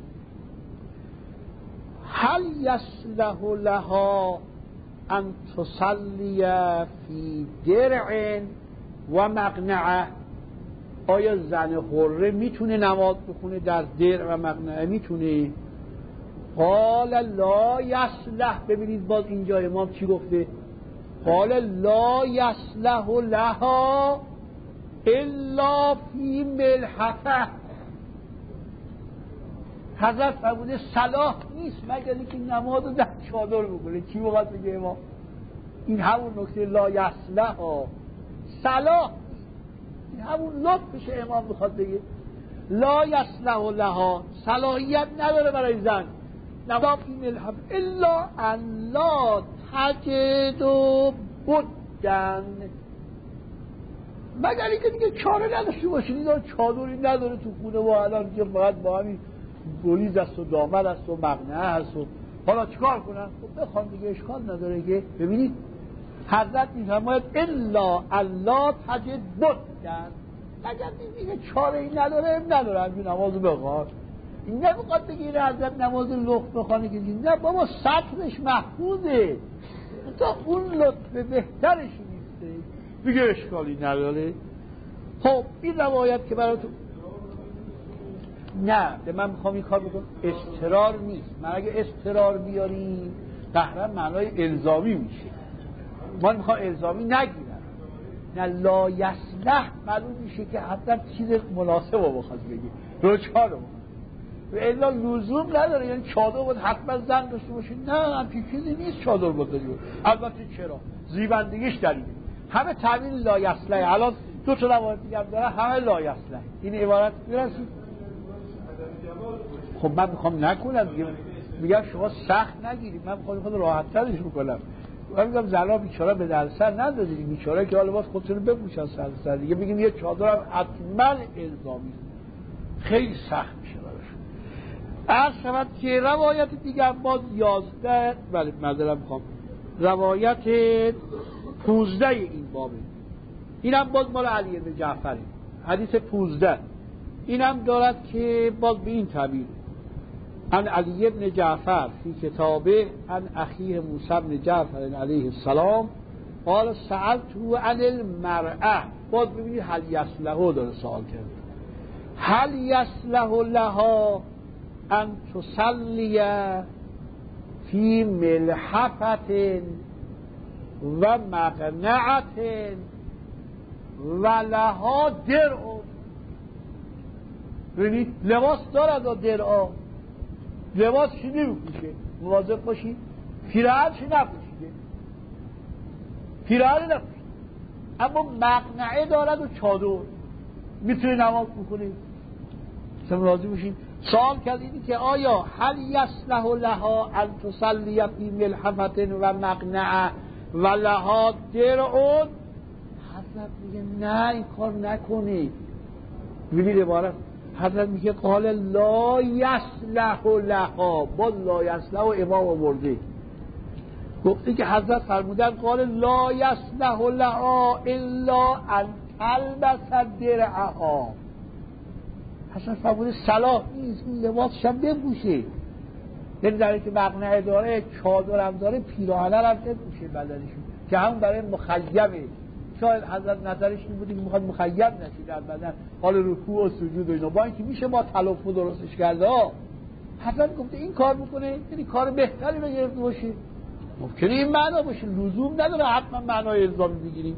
هل يصلح لها ان تصلي في درع و مقنعه، آیا زن حره میتونه نماز بخونه در درع و مقنعه؟ میتونه؟ قال لا یصلح. ببینید باز اینجا امام چی گفته؟ قال لا یصلح لها الا فی ملحفه. حضرت فرموده صلاح نیست مگر اینکه نماز رو در چادر بکنه. چی بخواد بگه امام؟ این همون نکته لا یصلح صلاح، این همون لطفش امام بخواد بگه لا یصلح لها، صلاحیت نداره برای زن نماز فی ملحفه الا ان لا تجد بدن، مگر اینکه دیگه چاره نداشته باشید. اینا چادری نداره تو خونه و الان که فقط با همین گلیز است و دامن است و مقنعه است و حالا چیکار کنن؟ خب بخوان دیگه اشکال نداره که. ببینید حضرت میفرماید الا الله تجد بدن، مگر دیگه چاره ای نداره همین نمازو بخواد. این نمیخواد بگیره حضرت نماز لطف بخوانه که نه بابا سطرش محفوظه، تا اون لطف بهترش نیسته دیگه اشکالی نداره. خب این روایت که براتون نه به من میخوام این کار بکنم اضطرار نیست. من اگه اضطرار بیاریم قهرن معنای الزامی میشه، ما میخوام الزامی نگیرم. نه لا یصلح معلوم میشه که حتما چیز مناسب رو بخواد بگی روچار رو و الا لزوم نداره. یعنی چادر بود حتما زن داشته باشه؟ نه همچین چیزی نیست چادر بود. البته چرا زیبندگیش دلیله. همه تعبیر لا یصلح الان دو تا روایت دیگه هم داره همه لا یصلح. این عبارت میرسید. خب من میخوام نکنم میگم شما سخت نگیرید، من میخوام خود راحت ترش بکنم. من میگم زنا بیچاره به درسر ندادید، بیچاره که حالا باز خودتون رو بپوشن سر دیگه بگیم یه چادر هم حتما الزامی خیلی سخت میشه براشون. عرض شود که روایت دیگه باز 11 بله معذرت میخوام روایت 15 این بابه، اینم باز مال علی بن جعفره، حدیث 15. اینم دارد که باز به این تعبیر عن علی بن جعفر فی کتابه عن اخیه موسی بن جعفر علیه السلام قال سألته عن المرأة. باز ببینید هل یصلح داره سوال کرد. هل یصلح لها ان تصلی فی ملحفة و مقنعة و لها درع. ببینید لباس دارد و درع، لباس چی نمیپوشه؟ مواظب باشید پیراهن چی نپوشیده، پیراهن نپوشیده، اما مقنعه دارد و چادر میتونه نماز بکنه. مواظب باشید. سوال کردید که آیا هل یصلح لها ان تصلی فی ملحفة و مقنعه و لها درع؟ حضرت میگه نه این کار نکنی. ببینید عبارت حضرت میگه قال لا یصلح لها، با لا یصلح و امام آورده گفته که حضرت فرمودن قال لا یصلح لها الا ان تلبس درعها. حضرت فرموده صلاح نیست این لباسش هم بپوشه. یعنی در که مقنعه داره چادر هم داره پیراهن هم بپوشه بدنشون که همون برای مخیمه. شاید حضرت نظرش این بوده که میخواد مخیم نشید در بدن حال رکوع و سجود و اینا، با اینکه میشه با تلفظ درستش کرده حضرت گفته این کار بکنه یعنی کار بهتری بگرفته باشه. ممکنه این معنا باشه، لزوم نداره حتما معنای الزامی بگیریم.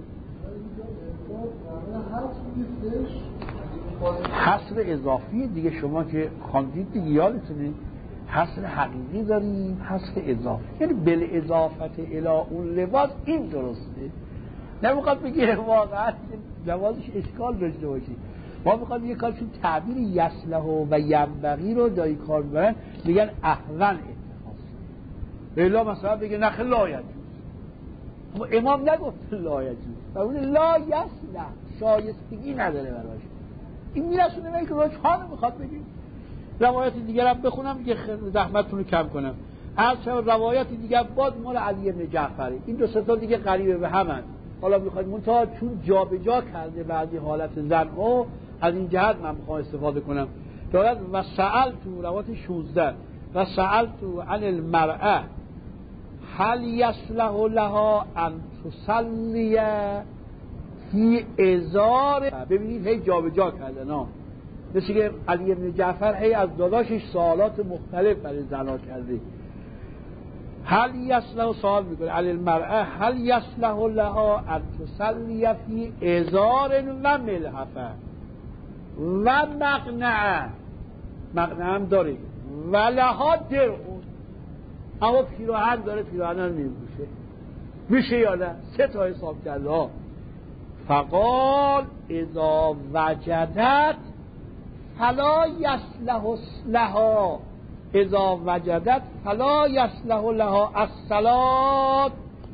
حصر اضافی دیگه شما که خواندید دیگه یادتونه، حصر حقیقی داریم حصر اضافی، یعنی بل اضافت الی اون لباس این درسته. نمیخواد بگیره واقعا لباسش اشکال داشته باشی. ما میخواد یه کارشون تعبیر یصلح و ینبغی رو دایی کار برن میگن احون اتخاذ. بلا مثلا بگه نخل لا یجوز، اما امام نگفت لا یجوز و اون لا یصلح شایستگی نداره براش. این میرسونه به اینکه روچانو میخواد بگیم. روایت دیگر هم بخونم که زحمتتون رو کم کنم. روایت دیگر باز مال علی بن جعفره. این دو سه تا دیگه قریبه به همن. حالا میخواید منتها چون جا به جا کرده بعضی حالت زن ها از این جهت من میخوام استفاده کنم. دارد و سألتو روایت 16 و سألتو عن المرأة هل یصلح لها ان تصلی فی ازار. ببینید هی جا به جا کردن ها، مثل که علی بن جعفر هی از داداشش سوالات مختلف برای زنا کرده. هل یصلح سوال میکنه علی المرأة هل یصلح لها ان تصلی فی ازار و ملحفة و مقنعه، مقنعه هم داره و لها درع، اما پیراهن داره پیراهن رو نمیپوشه. میشه یا نه؟ سه تا حساب کرده ها. فقال اذا وجدت فلا یصلح لها اذا وجدت فلا یصلح لها الصلاة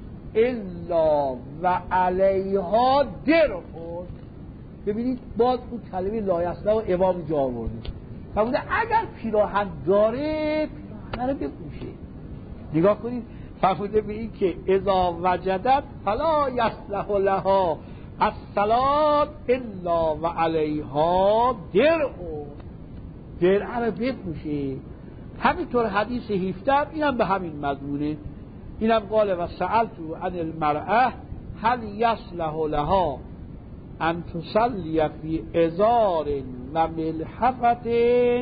الا و علیها درع. ببینید باز اون کلمه لا یصلح و امام جا آورده. فرموده اگر پیراهن داره پیراهن رو بپوشه. نگاه کنید فرموده به این که اذا وجدت فلا یصلح لها الصلاة الا و علیها درع، درع رو بپوشه. همینطور حدیث 17 اینم به همین مضمونه. اینم قال و سألتو عن المرأة هل یصلح لها ان تصلی فی ازار و ملحفة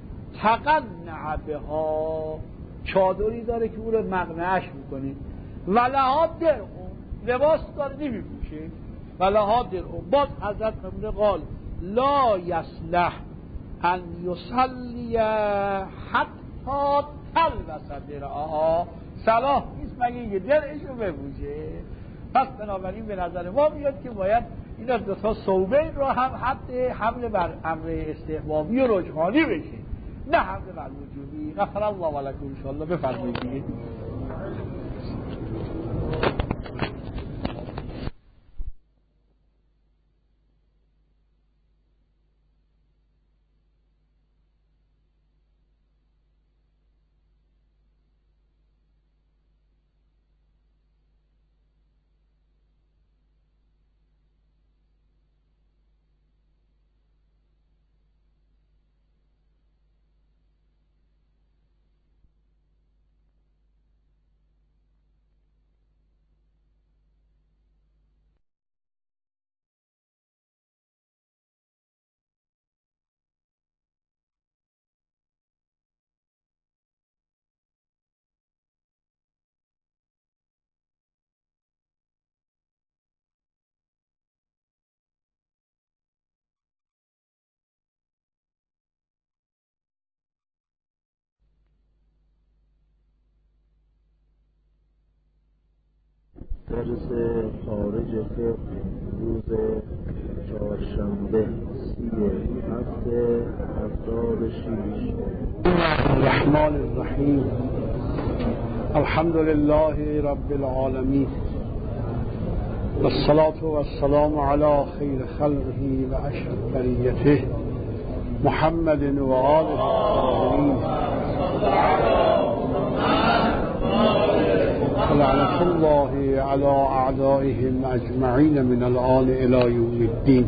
تقنع بها، چادری داره که او رو مقنعش میکنه و لها درع، لباس داره نمیپوشه. ولها درع. باز حضرت میگه قال لا یصلح ان یصلی حتی تلبس درعها، صلاح نیست مگه یه درعشو بپوشه. پس بنابراین به نظر ما میاد که باید این از دو تا صوبین رو هم حد حمل بر امر استحبابی و رجحانی بشه، نه حمل بر وجوبی. غفر الله و لکم ان شاء الله. بفرمایید دیگه. درس خارج فقه روز چهارشنبه 30/7/2006. الرحمن الرحیم. الحمد لله رب العالمین والصلاة والسلام علی خیر خلقه و اشرف بریته محمد و آله الطاهرین لعنة الله على اعدائهم اجمعین من الآن الی یوم الدین.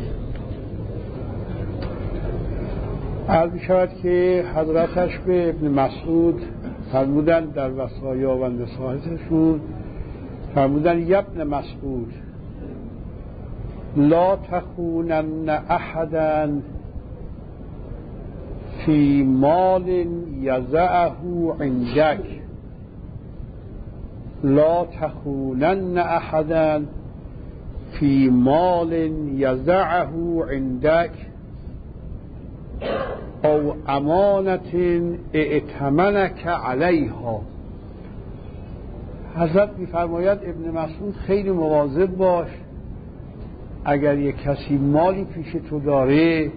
عرض شود که حضرتش به ابن مسعود فرمودند در وصایا و نصایحشون، فرمودند یا ابن مسعود لا تخونن احدا فی مال یضعه عندک، لا تخونن احدا فی مال یضعه عندک او امانت ائتمنک علیها. حضرت می‌فرماید ابن مسعود خیلی مواظب باش، اگر یک کسی مالی پیش تو داره،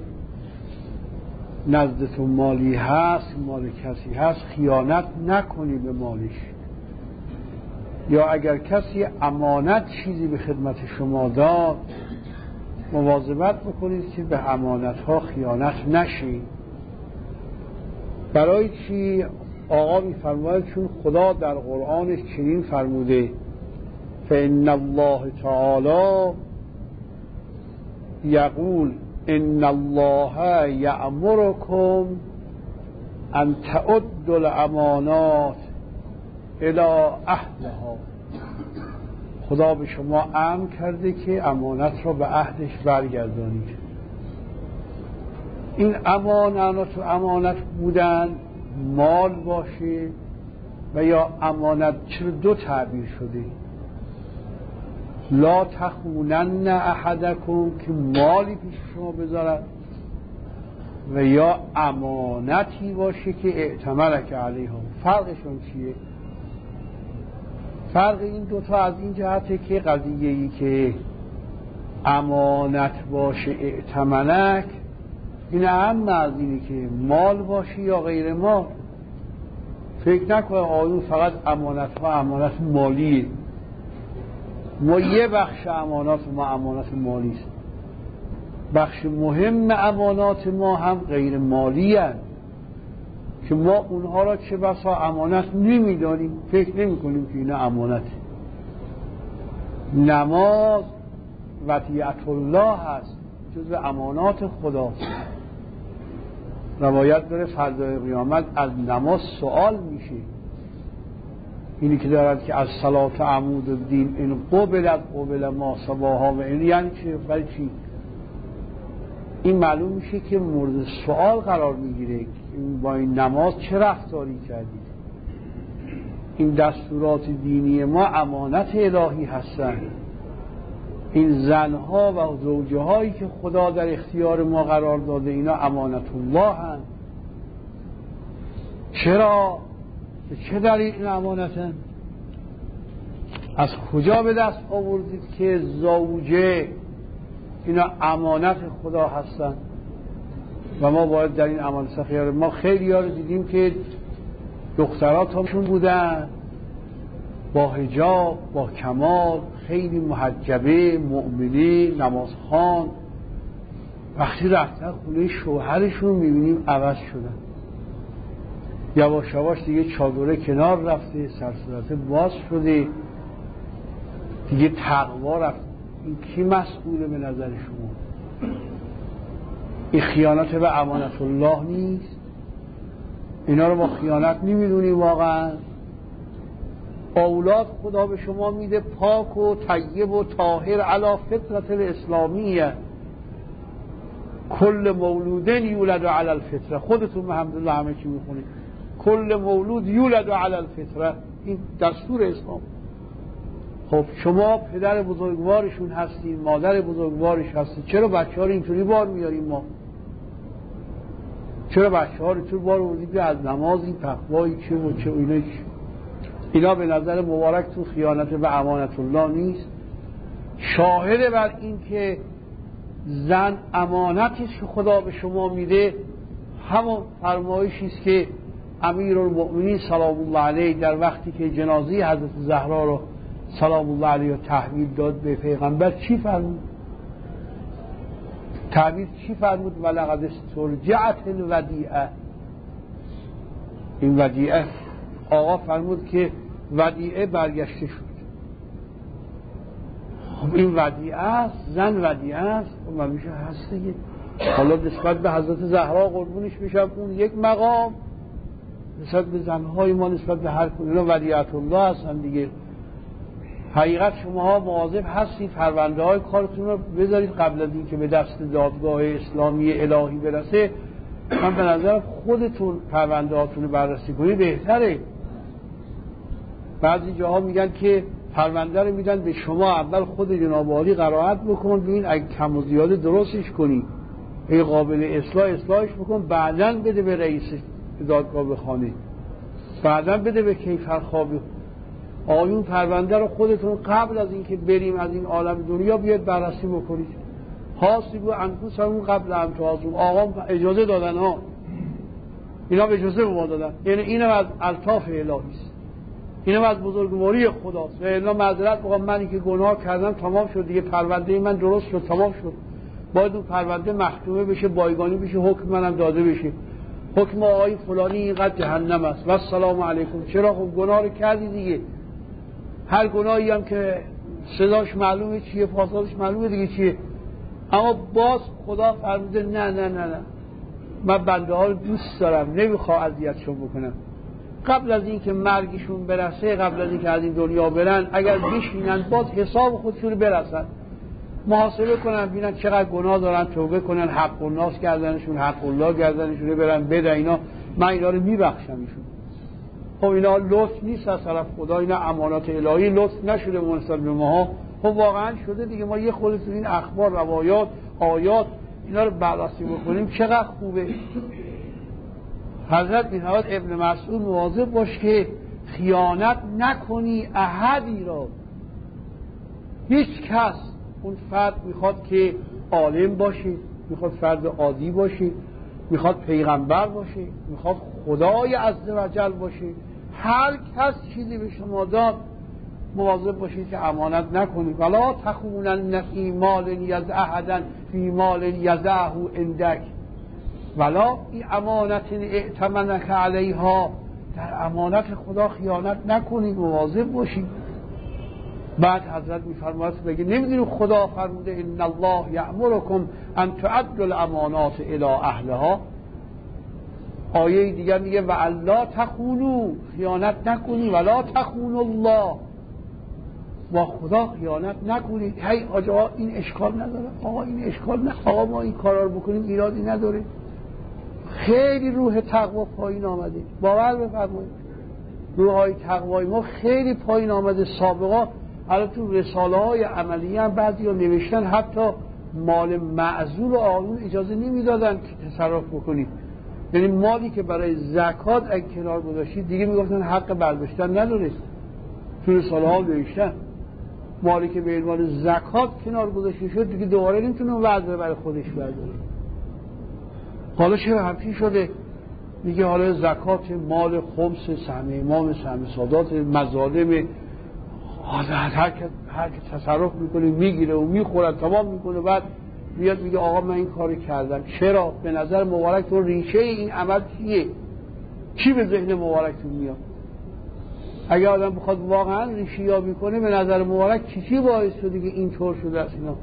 نزد تو مالی هست، مال کسی هست، خیانت نکنی به مالش. یا اگر کسی امانت چیزی به خدمت شما داد، مواظبت بکنید که به امانت ها خیانت نشی. برای چی؟ آقا می‌فرماید چون خدا در قرآنش چنین فرموده فإن الله تعالی یقول ان الله یأمرکم ان تعدوا الامانات الی اهلها. خدا به شما امر کرده که امانت را به عهدش برگردانید. این امانت و امانت بودن مال باشه و یا امانت، چرا دو تعبیر شده؟ لا تخونن احدکم که مالی پیش شما بذارد و یا امانتی باشه که ائتمنک علیها. فرقشون چیه؟ فرق این دوتا از این جهته که قضیه‌ای که امانت باشه ائتمنک، این اهم از اینه که مال باشه یا غیر مال. فکر نکنه آدم فقط امانت ها امانت مالیه. ما یه بخش امانات ما امانت مالی است، بخش مهم امانات ما هم غیر مالی هست که ما اونها را چه بسا امانت نمیدانیم، فکر نمی کنیم که اینا امانته. نماز ودیعت الله هست، جزو امانات خداست. روایت داره فردای قیامت از نماز سوال میشه، اینی که دارد که از صلات عمود الدین این قبل ما سواها و این یعنی چه؟ برای چی؟ این معلوم میشه که مورد سوال قرار میگیره با این نماز چه رفتاری کردید. این دستورات دینی ما امانت الهی هستند. این زنها و زوجه هایی که خدا در اختیار ما قرار داده اینا امانت الله هستند. چرا؟ به چه دلیل این امانتن؟ از کجا به دست آوردید که زوجه اینا امانت خدا هستن و ما باید در این امانت خیال؟ ما خیلی ها رو دیدیم که دخترات همشون بودن با حجاب، با کمال، خیلی محجبه، مؤمنه، نمازخوان، وقتی رفتن خونه شوهرشون میبینیم عوض شدن. یواش یواش دیگه چادره کنار رفته، سرصورت باز شده، دیگه تقوا رفت. این کی مسئوله به نظر شما؟ این خیانت به امانت الله نیست؟ اینا رو ما خیانت نمیدونیم واقعا؟ اولاد خدا به شما میده پاک و طیب و طاهر علی فطرت الاسلامیه. کل مولودن یولد علی الفطره. خودتون الحمدلله همه چی میخونید. کل مولود یولد علی الفطره، این دستور اسلام. خب شما پدر بزرگوارشون هستین، مادر بزرگوارش هستین، چرا بچه ها رو اینطوری بار میاریم ما؟ چرا بچه ها رو اینطوری بار میاریم که از نمازی تقوایی چه و چه و اینا به نظر مبارک تو خیانت به امانت الله نیست؟ شاهد بر این که زن امانتی که خدا به شما میده همون فرمایشی است که امیرالمؤمنین سلام الله علیه در وقتی که جنازه حضرت زهرا رو سلام الله علیه تحویل داد به پیغمبر چی فرمود؟ تعبیر چی فرمود؟ ولقد استرجعت الودیعه. این ودیعه آقا فرمود که ودیعه برگشته شد. خب این ودیعه است، زن ودیعه است، خب من میشه هست دیگه. حالا نسبت به حضرت زهرا قربونش میشم اون یک مقام، نسبت به زنهای ما نسبت به هر کدوم ودیعت الله هستن دیگه. حقیقت شماها مواظب هستید پرونده های کارتون رو بذارید قبل از این که به دست دادگاه اسلامی الهی برسه. من به نظرم خودتون پرونده هاتون رو بررسی کنید بهتره. بعضی جاها میگن که پرونده رو میدن به شما، اول خود جناب عالی قرائت بکن ببین اگه کم و زیاده درستش کنی، اگه قابل اصلاحش بکن، بعداً بده به رئیس دادگاه بخوانه، بعداً بده به کیفرخوابی. آیون پرونده رو خودتون قبل از اینکه بریم از این عالم دنیا بیاد بررسی بکنید. حاسبوا انفسکم قبل ان تحاسبوا. آقا اجازه دادن ها، اینا به اجازه به ما دادن، یعنی اینم از الطاف الهی است، اینم از بزرگواری خداست. و اینا معذرت بخوام منی که گناه کردم تمام شد دیگه، پرونده من درست شد تمام شد، باید اون پرونده مختومه بشه، بایگانی بشه، حکم منم داده بشه، حکم آقای فلانی اینقدر جهنم است و السلام علیکم. چرا؟ خب گناه رو کردی دیگه. هر گناهی هم که صداش معلومه چیه، پاسدارش معلومه دیگه چیه، اما باز خدا فرموده نه نه نه نه، من بنده ها رو دوست دارم، نمیخوام اذیتشون بکنم. قبل از این که مرگشون برسه، قبل از این که از این دنیا برن، اگر بشینن باز حساب خودشون رو برسن، محاسبه کنن، ببینن چقدر گناه دارن، توبه کنن، حق الناس گردنشون، حق الله گردنشون، برن بده اینا، من اینا رو میبخشم ایشون. خب اینا لطف نیست از طرف خدا، اینا امانات الهی، لطف نشده منصب به ماها. خب واقعا شده دیگه. ما یه خودتون این اخبار، روایات، آیات اینا رو بررسی بکنیم چقدر خوبه. حضرت می‌فرماید ابن مسعود مواظب باش که خیانت نکنی احدی را، هیچ کس. اون فرد میخواد که عالم باشه، میخواد فرد عادی باشه، میخواد پیغمبر باشه، میخواد خدای عزوجل باشه، هر کس چیزی به شما داد مواظب باشید که امانت نکنید. ولا تخونن فی مال یز احدا فی مال یزعه عندک، ولا این امانت ائتمنک علیها، در امانت خدا خیانت نکنید، مواظب باشید. بعد حضرت میفرماید بگه نمیدونی خدا فرموده ان الله یأمرکم ان تؤدوا الامانات الی اهلها. آیه دیگر میگه و الا تخونوا، خیانت نکنی، ولا تخونوا الله، با خدا خیانت نکنید. هی آقا این اشکال نداره، آقا این اشکال نه، آقا ما این کارا رو بکنیم ایرادی نداره. خیلی روح تقوا پایین آمده، باور بفرمایید روحای تقوای ما خیلی پایین آمده. سابقا حالا تو رساله های عملی هم بعضی ها نوشتن حتی مال معزول و آقایون اجازه نمیدادن که تصرف بکنید. یعنی مالی که برای زکات اگه کنار گذاشتید دیگه میگفتن حق برداشتن نداره. تو رساله ها نوشتن مالی که به عنوان زکات کنار گذاشته شد دیگه دوباره نمیتونه وضع برای خودش برداره. حالا چه همچین شده؟ میگه حالا زکات مال خمس سهم امام سهم سادات مظالم هر که تصرف میکنه میگیره و میخوره تمام میکنه، بعد میاد میگه آقا من این کاری کردم. چرا؟ به نظر مبارک تو ریشه این عمل چیه؟ چی به ذهن مبارکتون میاد؟ اگه آدم بخواد واقعا ریشه یابی کنه به نظر مبارک چی باعث شده که اینطور شده است اینا؟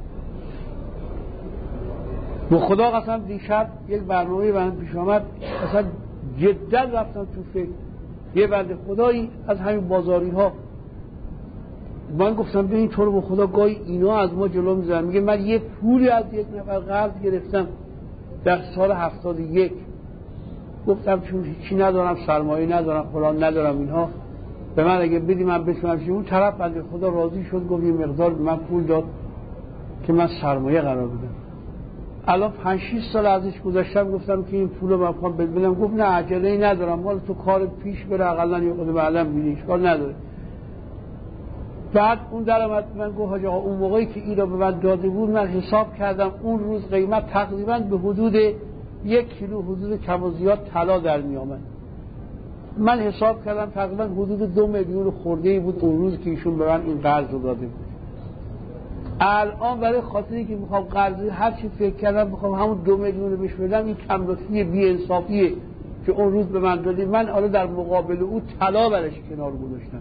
به خدا قسم دیشب یک برنامه من پیش آمد، اصلا جدا رفتم تو فکر. یه بنده خدایی از همین بازاری ها من گفتم به این طور به خدا گاهی اینا از ما جلو میزنن. میگه من یه پولی از یک نفر قرض گرفتم در سال 71. گفتم چون هیچی ندارم، سرمایه ندارم، فلان ندارم، اینها به من اگه بدی من بتونم چی. اون طرف بنده خدا راضی شد، گفت یه مقدار به من پول داد که من سرمایه قرار بدم. الان 5-6 سال ازش گذاشتم، گفتم که این پولو من میخوام بدم. گفت نه عجله‌ای ندارم، مال تو کار پیش بره، حداقل یه خود بعداً ببینی، اشکال نداره. بعد اون در اومد من گفت حاج آقا اون موقعی که اینا به من داده بود من حساب کردم اون روز قیمت تقریبا به حدود 1 کیلو حدود کم و زیاد طلا در می آمد. من حساب کردم تقریبا حدود 2 میلیون خرده‌ای بود اون روز که ایشون به من این قرض رو داده بود. الان برای خاطری که میخوام قرضی هر چی فکر کردم میخوام همون 2 میلیون رو بهش بدم، این کم لطفی بی انصافیه که اون روز به من دادی. من حالا در مقابل او طلا برش کنار گذاشتم.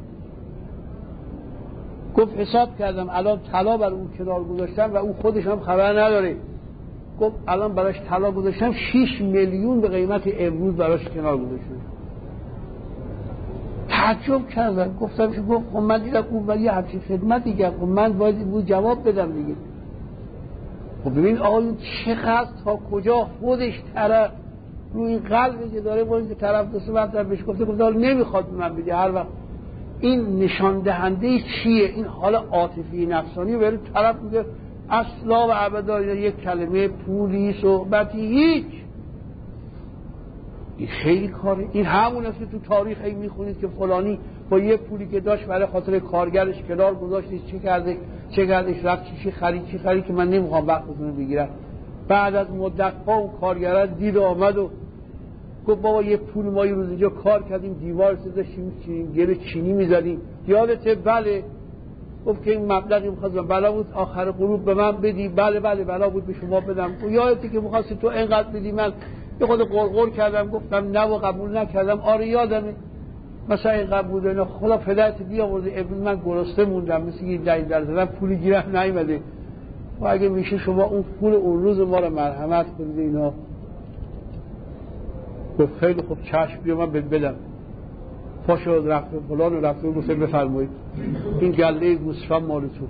گفت حساب کردم الان طلا بر اون کنار گذاشتم و اون خودش هم خبر نداره. گفت الان براش طلا گذاشتم 6 میلیون به قیمت امروز براش کنار گذاشتم. تعجب کردم، گفتم خب من دیدم اون ولی همچین خدمت دیگه، خب من باید بود جواب بدم دیگه. خب ببین آقایون چقدر تا کجا خودش طرف روی این قلبی که داره باید که طرف دسته وقت در بهش گفته نمیخواد به من بده. هر وقت این نشان دهنده چیه؟ این حال عاطفی نفسانی بره طرف میگه اصلا و ابدا یک کلمه پولی صحبتی هیچ. این خیلی کاره. این همون است که تو تاریخ این میخونید که فلانی با یه پولی که داشت برای خاطر کارگرش کنار گذاشتش چه کردش رفت چی خرید که من نمیخوام وقتتون رو بگیرم. بعد از مدت ها اون کارگر دید آمد و گفت بابا یه پول ما یه روز اینجا کار کردیم دیوار داشتیم گل چینی میزدیم یادته؟ بله. گفت که این مبلغی میخواستم بلا بود آخر غروب به من بدی. بله بلا بود به شما بدم. یادته که میخواستی تو اینقدر بدی؟ من یه خود قرقر کردم گفتم نه و قبول نکردم. آره یادمه مثلا اینقدر بود اینا. خدا پدرت بیاورده امروز من گرسنه موندم مثل این در زدن پولی گیرم نیومده و اگه میشه شما اون پول اون روز ما رو مرحمت کنید اینا. گفت خیلی خوب چشم بیا من بدم. پاشو رفته فلان و رفته گفت بفرمایید این گله گوسفند مال تو.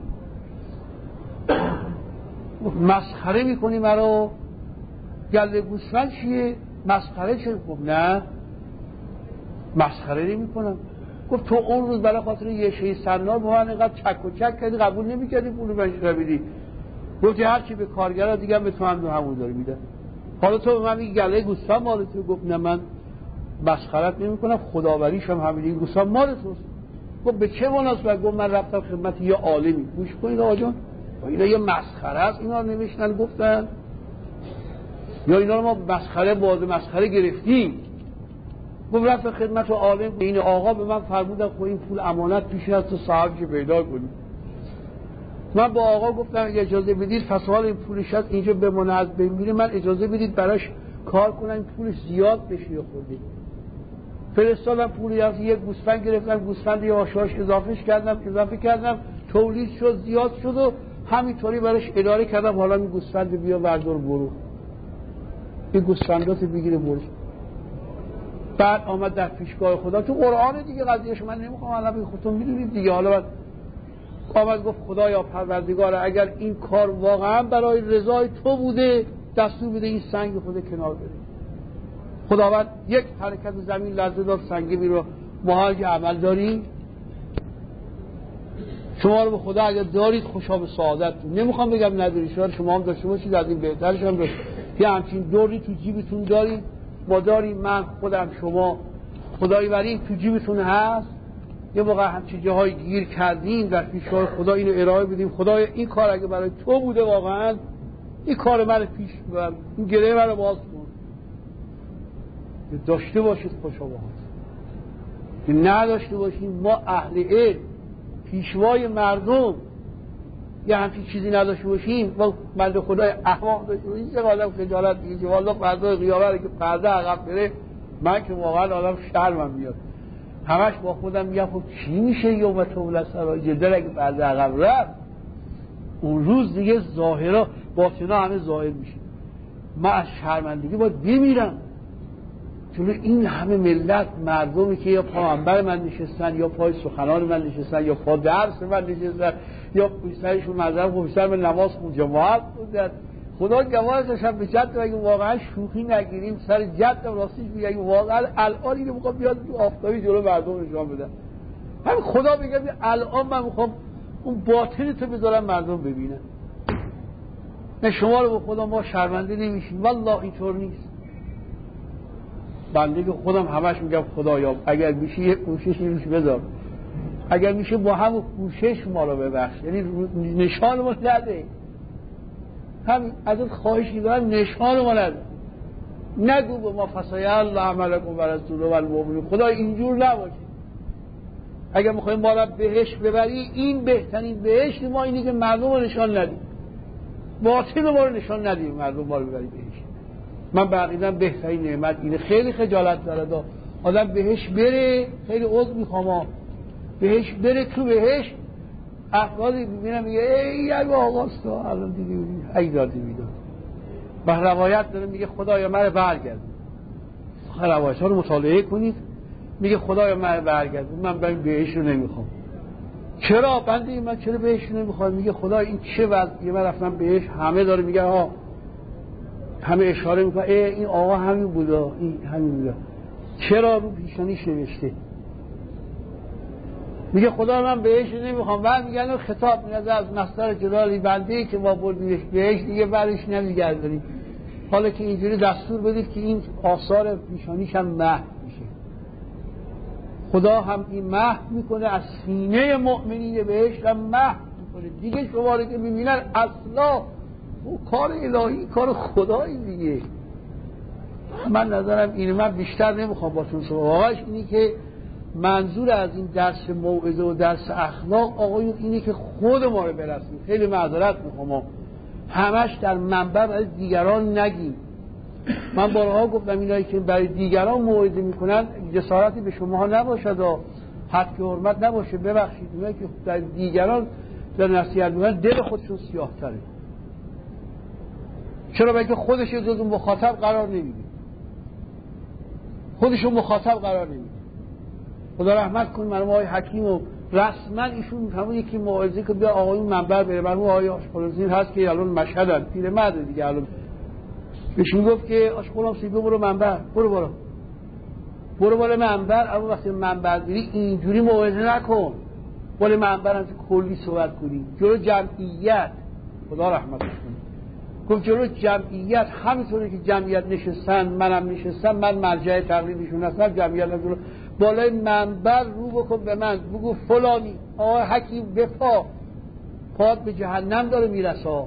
مسخره میکنی مرا؟ گله گوسفند چیه؟ مسخره چه؟ گفت نه مسخره نمیکنم. گفت تو اون روز برای خاطر یه شی سنار با من اینقدر چک و چک کردی قبول نمیکردی پول منش رو بدی. گفتی هر چی به کارگرا دیگه به تو هم همون داری میده. حالا تو به من میگی گله گوسفند مال تو. گفت نه من مسخرت نمیکنم خداوریش هم همین این گوسفند مال توست. گفت به چه مناسبت؟ گفت من رفتم خدمت یه عالمی. گوش کنید آقا جان اینا یه مسخره است اینا نمیشنن گفتن یا اینا رو ما مسخره باز مسخره گرفتیم. گفت رفت خدمت عالم این آقا به من فرمودن خب این پول امانت پیش از تو صاحب که پیدا کنی. من با آقا گفتم اجازه بدید فسال این پولش هست اینجا بمونه از بین میره، من اجازه بدید براش کار کنم این پولش زیاد بشه یا خوردی. فرستادم پولی از یک گوسفند گرفتم، گوسفند یه آشاش اضافه کردم تولید شد زیاد شد و همینطوری براش اداره کردم. حالا این گوسفند بیا بردار برو این گوسفندات بگیره برو. بعد آمد در پیشگاه خدا تو قرآن دیگه قضیهش من نمیخوام الان خودتون میدونید دیگه. حالا بعد آمد گفت خدایا پروردگار اگر این کار واقعا برای رضای تو بوده دستور بده این سنگ خود کنار بره. خداوند یک حرکت زمین لرزه داد سنگ میرو محال که عمل داری شما رو به خدا اگر دارید خوشا به سعادتتون. نمیخوام بگم نداری، شما هم داشته باشید، از این بهترش هم داشته. یه همچین دوری تو جیبتون دارید، ما داریم، من خودم، شما، خدایی برین تو جیبتون هست. یه موقع همچین جاهای گیر کردیم در پیشگاه خدا اینو ارائه بدیم، خدای این کار اگه برای تو بوده واقعا این کار من پیش ببر، این گره من رو باز کن. داشته باشید خوشا باهات، نداشته باشید. ما اهل علم پیشوای مردم یه همچین چیزی نداشته باشیم، ما مرد خدای احمق داشته باشیم، چه آدم خجالت میگه والله فردا قیامت که پرده عقب بره من که واقعا آدم شرمم میاد. همش با خودم میگم خب چی میشه یوم تبلی السرائر، جدل اگه پرده عقب رفت اون روز دیگه ظاهرا باطنا همه ظاهر میشه. من از شرمندگی باید بمیرم جلو این همه ملت، مردمی که یا پا منبر من نشستن، یا پای سخنان من نشستن، یا پا درس من نشستن، یا پویسرشون مذهب پویسر من نماز خون جماعت خوندن. خدا گواهش هم به جد اگه واقعا شوخی نگیریم سر جد راستیش میگه واقعا الان اینو میخوام بیاد تو آفتابی جلو مردم نشون بدم. همین خدا بگم الان من میخوام اون باطن تو بذارم مردم ببینن. نه شما رو به خدا ما شرمنده نمیشیم، والله اینطور نیست. بنده که خودم همش میگم خدایا اگر میشه یه کوششی روش بذار، اگر میشه با همون کوشش ما رو ببخش، یعنی نشان ما نده. همین ازت خواهش می‌کنم نشان ما نده. نگو به ما فسای الله عملکم و رسوله و المؤمنون. خدا اینجور نباشه. اگر میخوایم ما رو بهشت ببری این بهترین بهشت ما اینه که مردم رو نشان ندیم، باطن ما رو نشان ندیم، مردم ما رو ببری بهشت. من بقیدم بهترین نعمت اینه. خیلی خجالت داره آدم بهش بره، خیلی عذر میخوام بهش بره، تو بهش افرادی میبینم میگه ای آقاست الان دیدی ای دادی میدون و روایت داره میگه خدایا من برگرد. روایت ها رو مطالعه کنید، میگه خدایا من برگرد، من بهش رو نمیخوام. چرا بنده من چرا بهش رو نمیخوام؟ میگه خدا این چه وضعیه، من رفتم بهش همه داره میگه ها، همه اشاره میکنه این آقا همین بوده، این همین بوده، چرا رو پیشانیش نوشته؟ میگه خدا من بهش نمیخوام. بعد میگن خطاب میاد از مصدر جلالی بنده‌ای که ما بردیمش بهش دیگه برش نمیگردونیم، حالا که اینجوری دستور بدید که این آثار پیشانیش هم محو میشه. خدا هم این محو میکنه، از سینه مؤمنین بهش هم محو میکنه دیگه. شما رو که میبینن اصلا او کار الهی، کار خدایی دیگه. من نظرم اینه، من بیشتر نمیخوام باتون صحبت. اینی که منظور از این درس موعظه و درس اخلاق آقایون اینه که خود ما رو برسیم. خیلی معذرت میخوام همش در منبر برای دیگران نگیم. من بارها گفتم اینایی که برای دیگران موعظه میکنن جسارتی به شما ها نباشد و حد که حرمت نباشه، ببخشید. اونایی که در دیگران در نصیحت میکنن دل خودشون سیاه تره. چرا؟ بلکه خودش جز مخاطب قرار نمیده، خودشون مخاطب قرار نمیده. خدا رحمت کنه مرحوم آقای حکیم و رسما ایشون همون یکی موعظه که بیا آقایون منبر بره. مرحوم آقای آشقرانزی هست که الان مشهدن، پیرمرد دیگه، الان بهشون گفت که آشقرانزی برو منبر، برو بالا منبر. اما وقتی منبر بری اینجوری موعظه نکن، بالا منبر هم کلی صحبت کنی جلو جمعیت. خدا رحمتش کنه. گفت جلو جمعیت، همینطوری که جمعیت نشستن منم نشستم، من مرجع تقلیدشون هستم، جمعیت نشستن، بالای منبر رو بکن به من، بگو فلانی آقای حکیم بپا، پاد به جهنم داره میرسه.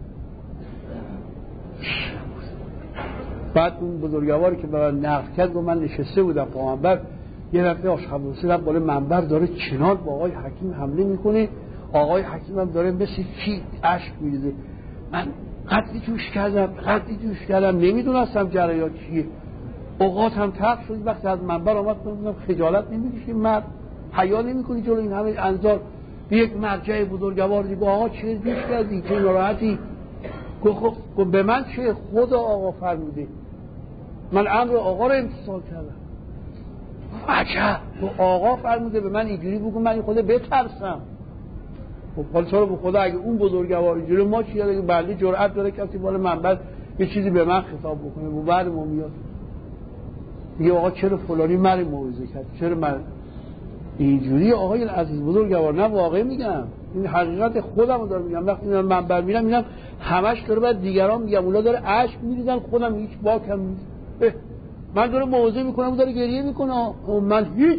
بعد اون بزرگواری که به من نقل کرد گفت من نشسته بودم پا منبر، یه دفعه آشخبوسی رفت بالای منبر داره چنان با آقای حکیم حمله میکنه، آقای حکیم هم داره مثل چی اشک میریزه. من قدری جوش کردم نمیدونستم جریان چیه. اوقات هم تق شد. وقتی از منبر آمد گفتم خجالت نمیکشی؟ مرد حیا نمیکنی جلو این همه انظار یک مرجع بزرگوار؟ دیگه آقا چه جوش کردی، چه ناراحتی؟ گفت به من چه، خدا آقا فرموده، من امر آقا رو امتثال کردم. عجب، تو آقا فرموده به من اینجوری بگو، من این خدا بترسم. خب حالا چرا به خدا اگه اون بزرگوار اینجوری ما چی داره که بنده جرأت داره کسی بالا منبر یه چیزی به من خطاب بکنه و بعد ما میاد دیگه آقا چرا فلانی من موعظه کرد، چرا من اینجوری؟ آقای عزیز بزرگوار نه واقعی میگم، این حقیقت خودم رو دارم میگم. وقتی من منبر میرم میگم همش داره بعد دیگران میگم اونا داره اشک میریزن خودم هیچ باکم نیست. من داره موعظه میکنم اون داره گریه میکنه من هیچ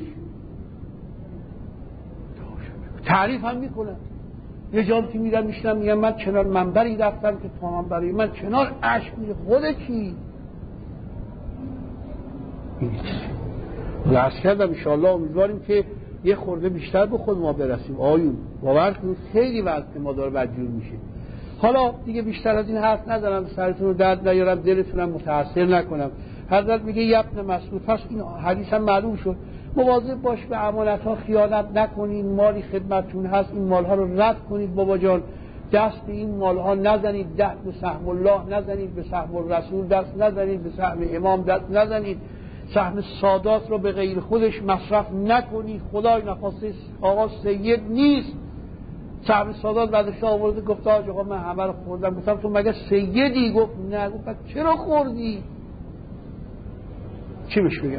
تعریف هم میکنم. یه جایی که میرم میشنم میگم من کنار منبری رفتم که تا منبری من کنار اشک میره خودت چی؟ درست کردم انشاءالله امیدواریم که یه خورده بیشتر به خود ما برسیم. آیون باور کنید خیلی وقت ما داره بدجور میشه. حالا دیگه بیشتر از این حرف نزنم سرتون رو درد نیارم دلتونم متاثر نکنم. حضرت میگه یبن مسعود پس این حدیث هم معلوم شد مواظب باش به امانت ها خیانت نکنید. مالی خدمتتون هست این مال ها رو رد کنید بابا جان. دست به این مال ها نزنید. دست به سهم الله نزنید. به سهم الرسول دست نزنید. به سهم امام دست نزنید. سهم سادات رو به غیر خودش مصرف نکنید. خدای نخواسته آقا سید نیست. سهم سادات بعدش آورده گفت آقا من همه رو خوردم. گفتم تو مگه سیدی؟ گفت نه. گفت چرا خوردی؟ چی بهش بگم؟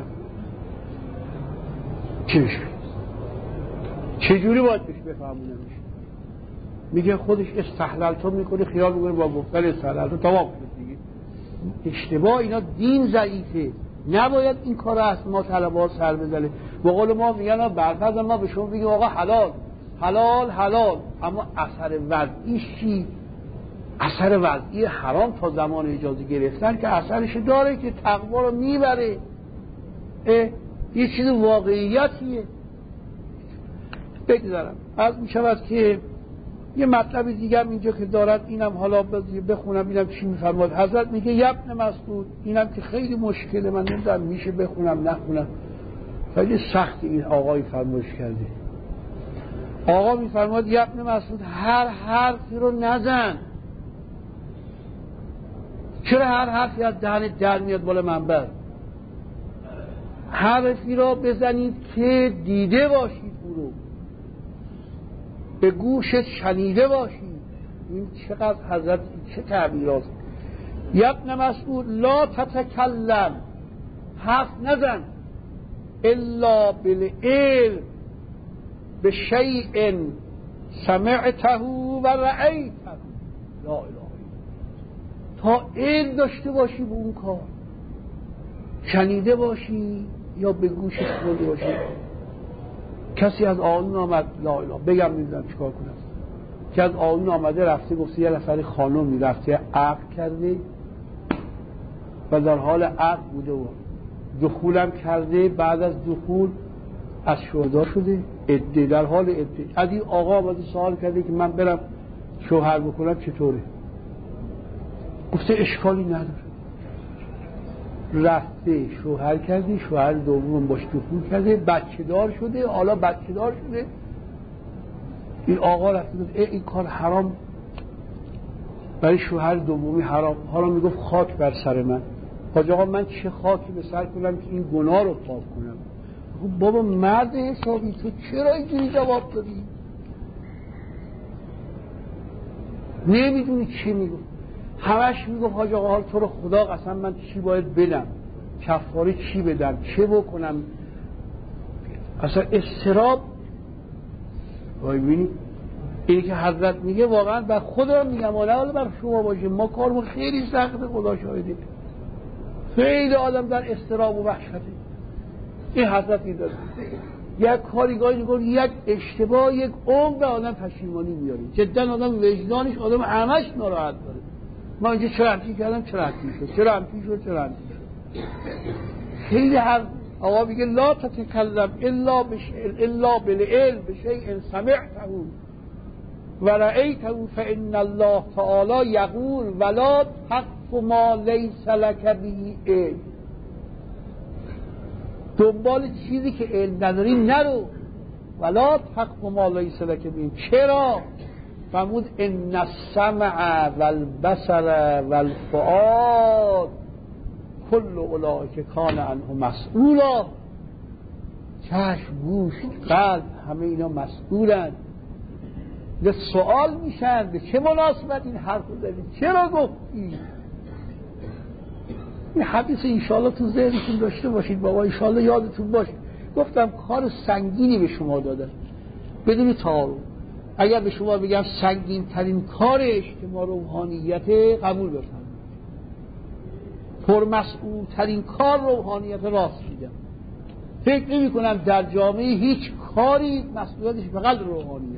چی بهش بگم؟ چجوری باید بهش بفهمونمش؟ میگه خودش استحلالتو میکنه خیال میکنه با گفتن استحلالتو تمام شد دیگه. اشتباه. اینا دین ضعیفه. نباید این کار از ما طلبات سر بزنه. به قول ما میگن برفرض ما به شما بگیم آقا حلال حلال حلال اما اثر وضعیش چی؟ اثر وضعی حرام تا زمان اجازه گرفتن که اثرش داره که تقوا رو میبره. یه چیز واقعیتیه. بگذارم از میشود که یه مطلب دیگه اینجا که دارد اینم حالا بخونم اینم چی میفرماد. حضرت میگه یبن مسعود اینم که خیلی مشکله من نمیدونم میشه بخونم نخونم خیلی سخت این آقای فرمایش کرده. آقا میفرماد یبن مسعود هر حرفی رو نزن. چرا هر حرفی از دهنت در میاد بالا منبر؟ حرفی را بزنید که دیده باشید او رو به گوشت شنیده باشید. این چقدر حضرت چه تعبیر است. یبن مسعود لا تتکلم حرف نزن الا بالعلم به شیء سمعته و رأیته. لا اله تا علم داشته باشی به اون کار شنیده باشی یا به گوشت خورده باشی. کسی از آیون آمد لا اله بگم نمیدونم چیکار کنم که از آیون آمده رفته گفته یه نفر خانمی رفته عقد کرده و در حال عقد بوده و دخولم کرده. بعد از دخول از شهدا شده عده در حال عده. از این آقا آمده سوال کرده که من برم شوهر بکنم چطوره؟ گفته اشکالی نداره. رفته شوهر کرده شوهر دوم باش دخول کرده بچه دار شده. حالا بچه دار شده این آقا رفته گفت این کار حرام برای شوهر دومی حرام. حالا میگفت خاک بر سر من. حاج آقا من چه خاکی به سر کنم که این گناه رو پاک کنم؟ خب بابا مرد حسابی تو چرا اینجوری جواب دادی؟ نمیدونی چی میگفت. همش میگفت حاج آقا حال تو رو خدا قسم من چی باید بدم کفاره چی بدم چه بکنم. اصلا استراب. ببینید اینی که حضرت میگه واقعا بر خودم میگم ولی بر شما باشه ما کارمون خیلی سخته. خدا شاهده خیلی آدم در استراب و وحشته. این حضرت میداد یک کاری گاهی نگاه یک اشتباه یک عمر به آدم پشیمانی میاره. جدا آدم وجدانش آدم همش ناراحت داره. ما اینجا چرا همچی کردم چرا همچی شد. خیلی حرف. آقا میگه لا تتکلم الا بالعلم بشیء سمعته و رأیته فإن الله تعالی یقول ولا تقف ما لیس لک به علم. دنبال چیزی که علم نداری نرو. ولا تقف ما لیس لک به علم. چرا؟ فرمود ان السمع والبصر والفؤاد کل اولئک کان عنه مسئولا. چشم گوش قلب همه اینا مسئولن. به سوال میشن به چه مناسبت این حرف رو زدی چرا گفتی؟ این حدیث انشاءالله تو ذهنتون داشته باشید بابا انشاءالله یادتون باشه. گفتم کار سنگینی به شما دادم بدون تعارف. اگر به شما بگم سنگین ترین کارش که ما روحانیت قبول بفرمایید، پرمسئول ترین کار روحانیت راست میگم. فکر نمی کنم در جامعه هیچ کاری مسئولیتش فقط روحانیت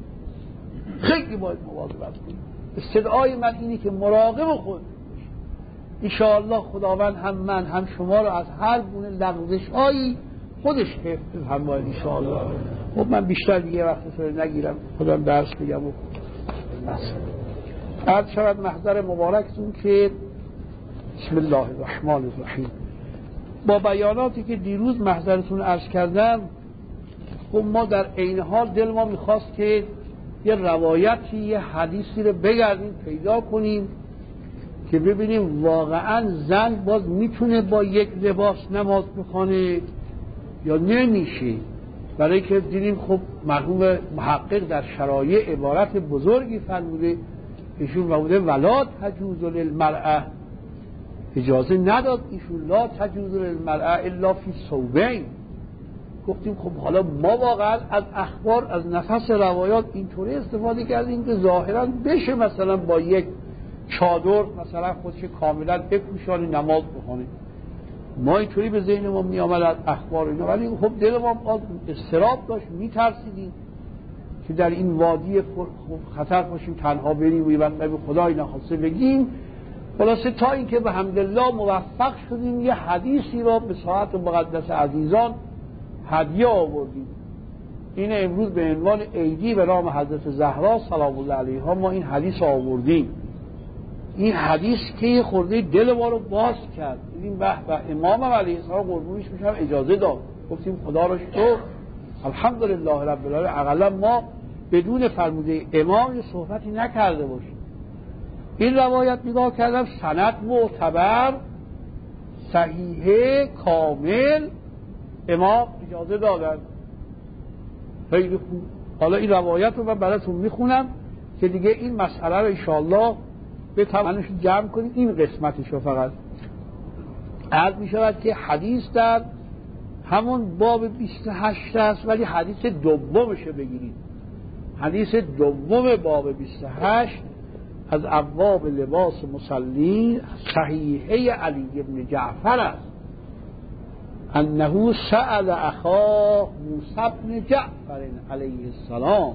خیلی باید مواظبت کنیم. استدعای من اینه که مراقب خود ان شاء الله خداوند هم من هم شما رو از هر گونه لغزش‌هایی خودش حفظ فرماید ان شاء الله. خب من بیشتر دیگه وقت نگیرم، خودم درس بگم و بس. عرض شود محضر مبارکتون که بسم الله الرحمن الرحیم. با بیاناتی که دیروز محضرتون عرض کردم، خب ما در عین حال دل ما میخواست که یه روایتی یه حدیثی رو بگردیم پیدا کنیم که ببینیم واقعا زن باز میتونه با یک لباس نماز بخونه یا نمیشه. برای که دیدیم خب مرحوم محقق در شرایع عبارت بزرگی فرموده، ایشون فرموده ولا تجوز للمرأة، اجازه نداد ایشون لا تجوز للمرأة الا فی ثوبین. گفتیم خب حالا ما واقعا از اخبار از نفس روایات اینطوری استفاده کردیم که ظاهرا بشه مثلا با یک چادر مثلا خودش کاملا بپوشانه نماز بخونه. ما اینطوری به ذهن ما می آمد از اخبار اینا، ولی خب دل ما استراب داشت، میترسیدیم که در این وادی خطر باشیم تنها بریم و یه مطلب خدای نخواسته بگیم. خلاصه تا اینکه به حمدالله موفق شدیم یه حدیثی را به ساعت مقدس عزیزان هدیه آوردیم. این امروز به عنوان عیدی به نام حضرت زهرا سلام الله علیها ما این حدیث آوردیم. این حدیث که یه خورده دل ما رو باز کرد. این به امام علیه السلام قربونش میشم اجازه داد، گفتیم خدا رو شکر الحمدلله رب العالمین اقلا ما بدون فرموده امام یه صحبتی نکرده باشیم. این روایت نگاه کردم سند معتبر صحیحه کامل امام اجازه دادن، خیلی خوب. حالا این روایت رو من براتون میخونم که دیگه این مسئله رو انشاءالله به تمامش جمع کنیم. این قسمتش رو فقط عرض میشود که حدیث در همون باب 28 است، ولی حدیث دومش بگیرید. حدیث دوم باب 28 از ابواب لباس مصلی صحیحه علی بن جعفر است انه سأل اخاه موسی بن جعفر علیه السلام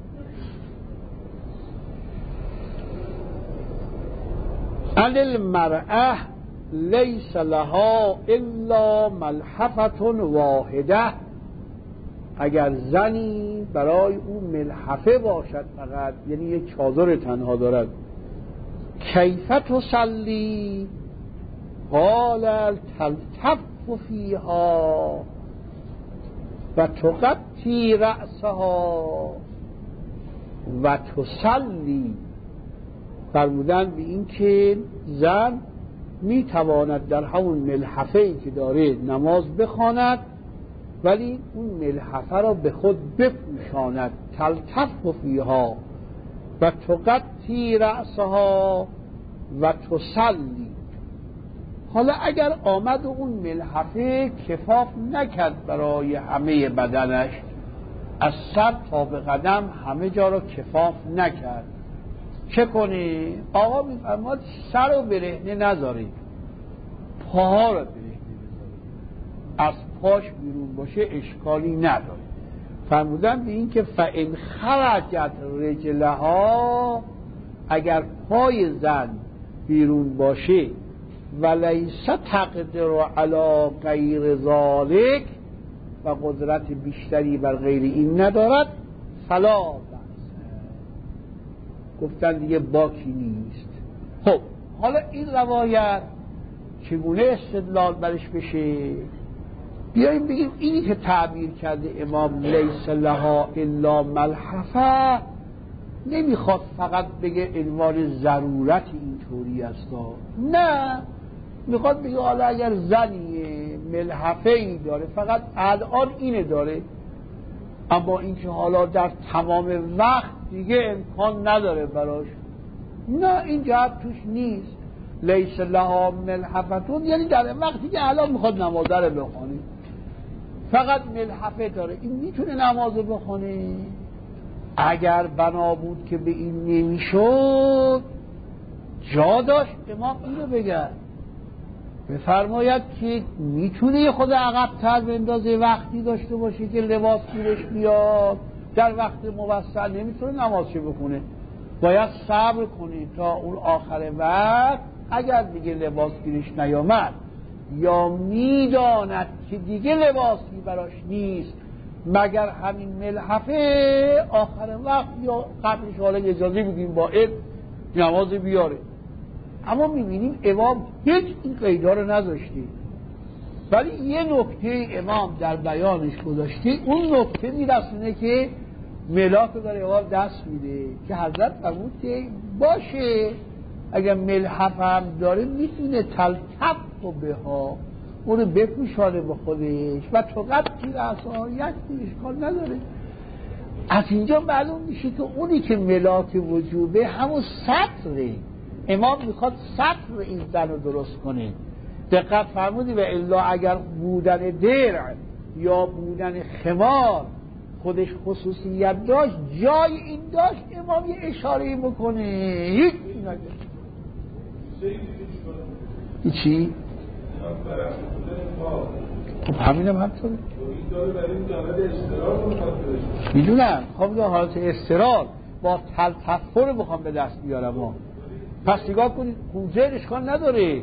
ان المرأة لیس لها الا ملحفة واحده، اگر زنی برای او ملحفه باشد فقط، یعنی یک چادر تنها دارد، کیف تصلی؟ قال تلتف فیها و تغطی رأسها و تصلی. فرمودن به این که زن می تواند در همون ملحفه‌ای که داره نماز بخواند، ولی اون ملحفه را به خود بپوشاند. تلتف فیها و تغطی رأسها و تصلی. حالا اگر آمد و اون ملحفه کفاف نکرد برای همه بدنش، از سر تا به قدم همه جا را کفاف نکرد، چه کنی؟ آقا میفرماد سر رو برهنه نذاری، پاها رو برهنه بذاری، از پاش بیرون باشه اشکالی نداره. فرمودن به این که فإن خرجت رجلها، اگر پای زن بیرون باشه ولیس تقدر علی غیر ذالک، و قدرت بیشتری بر غیر این ندارد، فلا گفتن دیگه باکی نیست. خب حالا این روایت چگونه استدلال برش بشه؟ بیاییم بگیم اینی که تعبیر کرده امام لیس لها الا ملحفه، نمیخواد فقط بگه عنوان ضرورت اینطوری است، نه، میخواد بگه حالا اگر زنی ملحفه ای داره فقط الان اینه داره، اما اینکه حالا در تمام وقت دیگه امکان نداره براش، نه، این جهت توش نیست. لیس لها ملحفتون یعنی در وقتی که الان میخواد نمازه رو بخونه فقط ملحفه داره، این میتونه نماز بخونه. اگر بنا بود که به این نمیشد جا داشت امام اینو بگه، بفرماید که میتونه خود عقب‌تر بندازه وقتی داشته باشه که لباس گیرش بیاد، در وقت موسع نمیتونه نمازش بخونه، باید صبر کنه تا اون آخر وقت. اگر دیگه لباس گیرش نیامد یا میداند که دیگه لباسی براش نیست مگر همین ملحفه، آخر وقت یا قبلش حالا اجازه بدیم باید نماز بیاره. اما میبینیم امام هیچ این قیدا رو نذاشته، ولی یه نکته امام در بیانش گذاشته، اون نکته میرسونه که ملاک رو داره امام دست میده که حضرت فرمود که باشه اگر ملحف هم داره میتونه تلطف و بها اونو بپوشانه به خودش و تو قبطی رأسها یک اشکال نداره. از اینجا معلوم میشه که اونی که ملاک وجوبه همون سطره. امام میخواد سطر این زن رو درست کنه. دقت فرمودی و الا اگر بودن درع یا بودن خمار خودش خصوصیت داشت، جای این داشت امام یه اشاره بکنه، هیچ نگه. چی؟ خب همینم همطوره میدونم. خب یه حالت استرار با تلطفر بخوام به دست بیارم پس نگاه کنید خوزه اشکال نداره.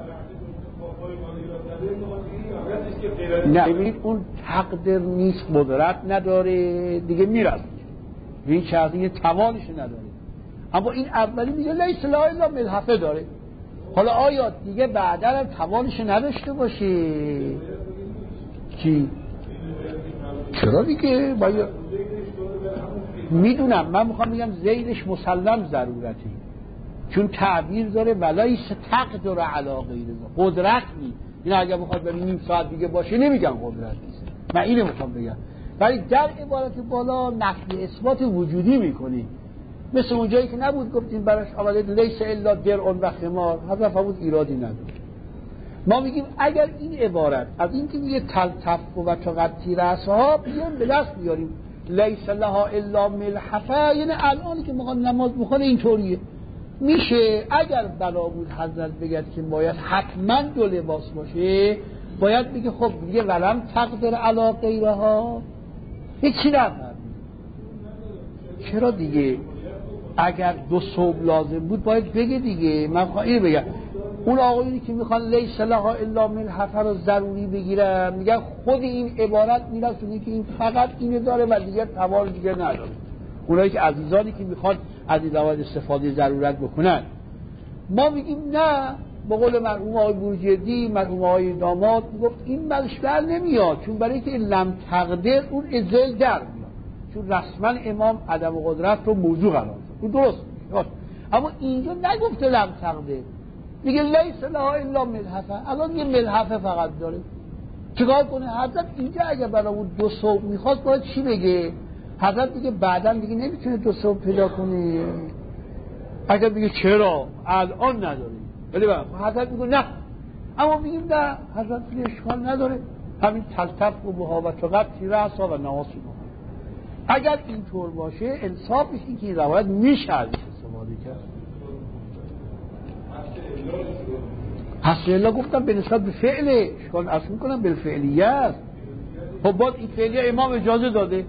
نه ببینید اون تقدر نیست، قدرت نداره دیگه میرسه، این چیزی توانش نداره. اما این اولی میگه لیس لا الا ملحفه داره. حالا آیا دیگه بعدا هم توانش نداشته باشه؟ چی؟ چرا دیگه باید میدونم. من میخوام بگم زیدش مسلم ضرورتی، چون تعبیر داره ولیس تقدر علی غیره، قدرت نیست. این اگه بخواد بریم نیم ساعت دیگه باشه نمیگم قدرت نیست، من اینو میخوام بگم. ولی در عبارت بالا نفی اثبات وجودی میکنیم، مثل اونجایی که نبود گفتیم براش آمده لیس الا درع و خمار، حضرت فرمود ایرادی نداره. ما میگیم اگر این عبارت از این که میگه تلطف و تغطی رأسها بیان به دست بیاریم لیس لها الا ملحفه، یعنی الان که میخواد نماز بخونه اینطوریه میشه. اگر بنا بود حضرت بگد که باید حتما دو لباس باشه، باید بگه خب دیگه ولم تقدر علی غیرها، هیچی نفرمید. چرا دیگه؟ اگر دو ثوب لازم بود باید بگه دیگه. من خواهم اینو بگم اون آقایونی که میخوان لیس لها الا ملحفه رو ضروری بگیرن، میگن خود این عبارت میرسونه که این فقط اینو داره و دیگه توان دیگه نداره. اونایی که عزیزانی که میخوان از این روایت استفاده ضرورت بکنن، ما میگیم نه. به قول مرحوم آقای بروجردی، مرحوم آقای داماد میگفت این برش در نمیاد، چون برای که لم تقدر اون ازل در میاد، چون رسما امام عدم قدرت رو موضوع قرار داد. اون درست میشه، اما اینجا نگفته لم تقدر، میگه لیس لها الا ملحفه. الان یه ملحفه فقط داره، چیکار کنه حضرت؟ اینجا اگه برای اون دو ثوب میخواست باید چی بگه؟ حضرت دیگه بعداً دیگه نمیتونه دو ثوب پیدا کنه. اگر بگه چرا الان نداره، ولی حضرت میگه نه. اما میگیم نه، حضرت میگه اشکال نداره، همین تلطف و بها و تغطی رأسها و نماز میکنه. اگر اینطور باشه انصافش این که این روایت میشه ازش استفاده کرد. حسن الله گفتم به نسبت به فعله، اشکال اصلا میکنم بالفعلیه است. خب باید این فعلیه امام اجازه داده.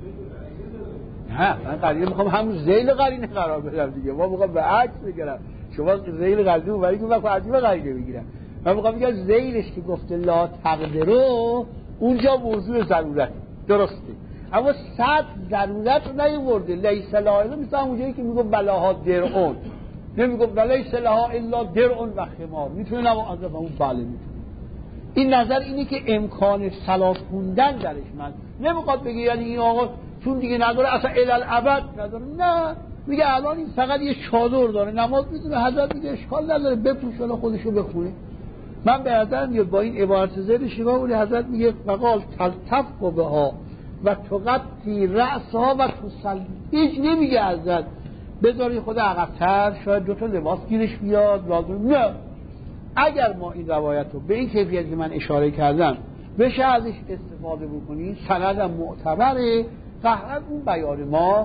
نه من قرینه میخوام همون ذیل قرینه قرار بدم دیگه. ما میخوام به عکس بگیرم، شما ذیل قرینه ولی که من عجیبه قرینه بگیرم. من میخوام بگم ذیلش که گفته لا تقدرو اونجا موضوع ضرورت درسته، اما صد ضرورت رو نیورده. لیس لها الا مثل اونجایی که میگه بلاها درعون، نمیگه لیس لها الا درعون و خمار. میتونه نماز اون بله میتونه. این نظر اینه که امکان صلات خوندن درش من نمیخواد بگه یعنی این آقا چون دیگه نداره اصلا الالعبد نداره. نه، میگه الان این فقط یه چادر داره نماز میتونه. حضرت میگه اشکال نداره بپوشونه خودشو بخونه. من به نظر میاد با این عبارت زیرش نگاه کنید، حضرت میگه فقال تلطف بها و تغطی رأسها و تصلی. هیچ نمیگه حضرت بذاری خود عقب‌تر شاید دو تا لباس گیرش بیاد لازم. نه، اگر ما این روایت رو به این کیفیت که من اشاره کردم بشه ازش استفاده بکنید، سندم معتبره، فقط اون بیان ما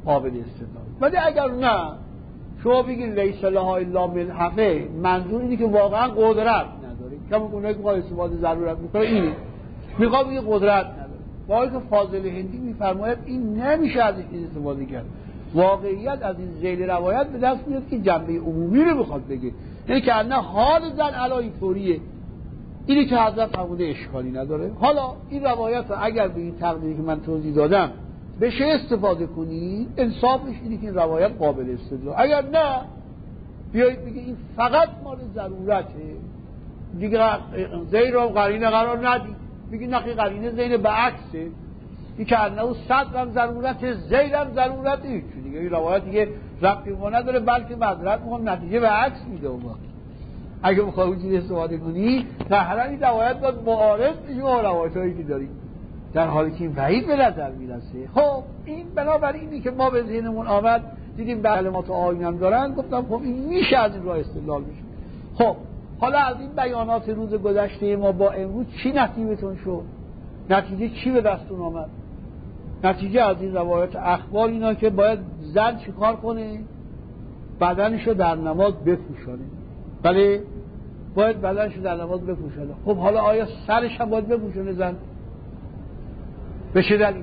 قابل استدلال. ولی اگر نه شما بگید لیس لها الا ملحفه، منظور اینه که واقعا قدرت نداره، کما اونایی که با استفاده ضرورت میکنه اینه میخواد بگه قدرت نداره. واقعی که فاضل هندی میفرماید این نمیشه از این استفاده کرد. واقعیت از این ذیل روایت به دست میاد که جنبه عمومی رو میخواد بگه، یعنی که نه حال زن علا اینطوریه، اینی که حضرت فرموده اشکالی نداره. حالا این روایت رو اگر به این تقدیری که من توضیح دادم بشه استفاده کنی، انصافش اینه که این روایت قابل استدلال. اگر نه بیایید بگید این فقط مال ضرورته، دیگه ذیل رو قرینه قرار ندید، بگید نخی قرینه ذیل به عکسه، این که انه صدر هم ضرورت، ذیل هم ضرورت، هیچ دیگه این روایت دیگه ربطی ما نداره، بلکه معذرت میخوام نتیجه به عکس میده. اگه بخواه اونجوری استفاده کنی قهرا این روایت باید معارض بشه با روایت هایی که داریم، در حالی که این بعید به نظر میرسه. خب این بنابراین اینی که ما به ذهنمون آمد، دیدیم کلمات آیینم دارن، گفتم خب این میشه از این راه استدلال بشه. خب حالا از این بیانات روز گذشته ما با امروز چی نتیجهتون شد؟ نتیجه چی به دستون آمد؟ نتیجه از این روایت اخبار اینا که باید زن چیکار کنه؟ بدنشو در نماز بپوشونه. بله باید بدنشو در نماز بپوشونه. خب حالا آیا سرش هم باید بپوشونه زن؟ به چه دلیل؟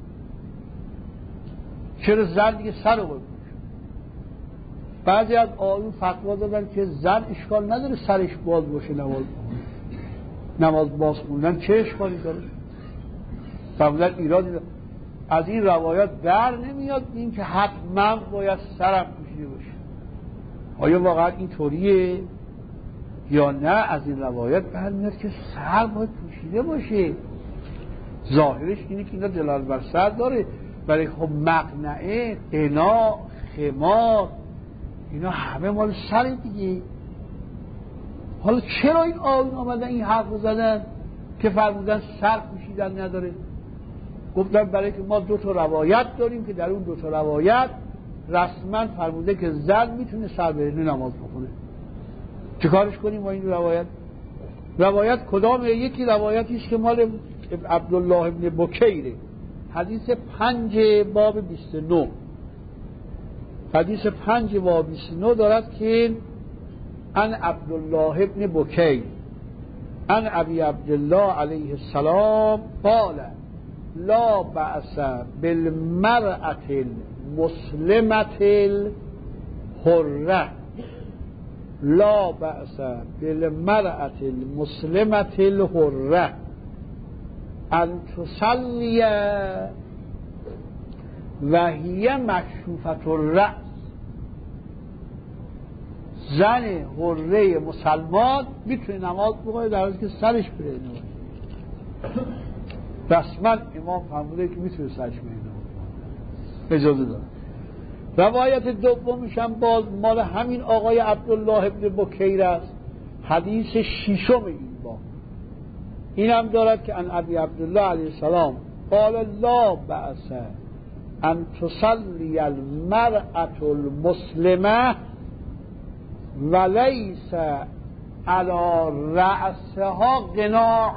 چرا زن دیگه سر رو باید بپوشونه؟ بعضی از آیون فتوا دادن که زن اشکال نداره سرش باز باشه نماز باز خوندن چه اشکالی داره؟ فرمودن ایرادی داره. از این روایات در نمیاد این که حتما باید سرم پوشیده باشه. آیا واقعا این طوریه یا نه؟ از این روایات برمیاد که سر باید پوشیده باشه. ظاهرش اینه که اینا دلال بر سر داره، ولی خب مقنعه، قنا، خمار اینا همه مال سر دیگه. حالا چرا این آیون آمدن این حرف رو زدن که فرمودن سر پوشیدن نداره؟ گفتن برای که ما دو تا روایت داریم که در اون دو تا روایت رسما فرموده که زن میتونه سر برهنه نماز بخونه. چه کارش کنیم با این روایت کدامه؟ یکی روایتی است که مال عبدالله ابن بکیره، حدیث 5 باب 29. حدیث 5 باب 29 دارد که ان عبدالله ابن بکیر ان ابی عبدالله علیه السلام قال لا بأس بالمرأة المسلمة الحرة، لا بأس بالمرأة المسلمة الحرة ان تصلی و هی مکشوفة الرأس. زن حره مسلمان میتونه نماز بخونه در حالی که سرش برهنه باشه. رسما امام فرموده که میتونه سرش برهنه باشه، اجازه داره. روایت دومیش هم باز مال همین آقای عبدالله ابن بکیر است، حدیث 6 این باب. این هم دارد که ان ابی عبدالله علیه السلام قال لا بأس ان تصلی المرأة المسلمه ولیس علی رأسها قناع.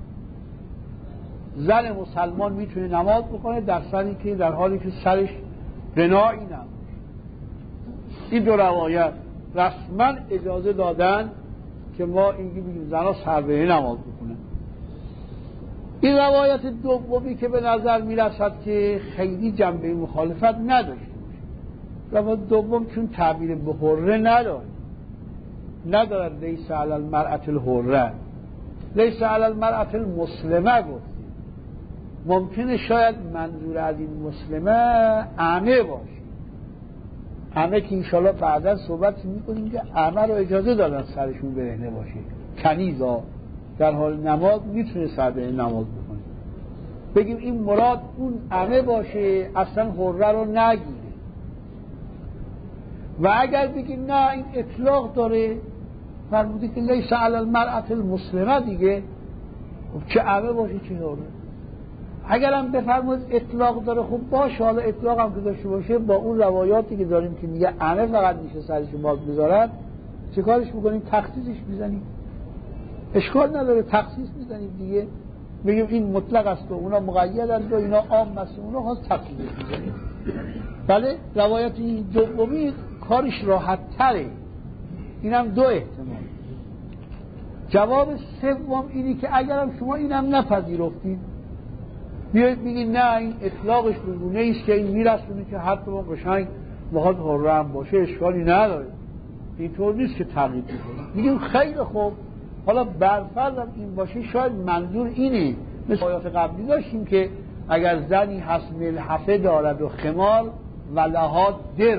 زن مسلمان میتونه نماز بکنه در حالی که سرش قناعی نباشه. این دو روایت رسما اجازه دادن که ما اینگه بگیم زنها سر برهنه نماز بکنن. این روایت دومی که به نظر میرسد که خیلی جنبه مخالفت نداشته باشه. روایت دوم چون تعبیر به حره ندارد لیس علی المرأة الحره، لیس علی المرأة المسلمه گفتیم. ممکنه شاید منظور از این مسلمه اعمه باشه، اعمه که انشاءالله بعدا صحبت میکنیم که اعمه رو اجازه دادن سرشون برهنه باشه. کنیزا در حال نماز میتونه سر برهنه نماز بکنه. بگیم این مراد اون اعمه باشه، اصلا حره رو نگیره. و اگر بگیم نه این اطلاق داره، فرموده که لیس علی المرأة المسلمه دیگه، چه اعمه باشه چه حره. اگرم بفرمود اطلاق داره خب باشه، حالا اطلاق هم که داشته باشه با اون روایاتی که داریم که میگه اعمه فقط میشه سرش باز بذارد، چه کارش میکنیم؟ تخصیصش میزنیم. اشکال نداره تخصیص میزنیم دیگه، میگیم این مطلق است و اونا مقیدند و اینا عام است، اونا خواست تخصیصش میزنیم. بله روایت این دومی کارش راحت تره. اینم دو احتمال. جواب سوم اینی که اگرم شما اینم نپذیرفتید بیایید بگید نه این اطلاقش بگونه ایست که این میرسونه که حتی ما قشنگ بخواد حرم باشه اشکالی نداره، اینطور نیست که تغییر میکنه. میگیم خیلی خوب، حالا برفرضم این باشه شاید منظور اینه، مثل آیات قبلی داشتیم که اگر زنی هست ملحفه دارد و خمار و لها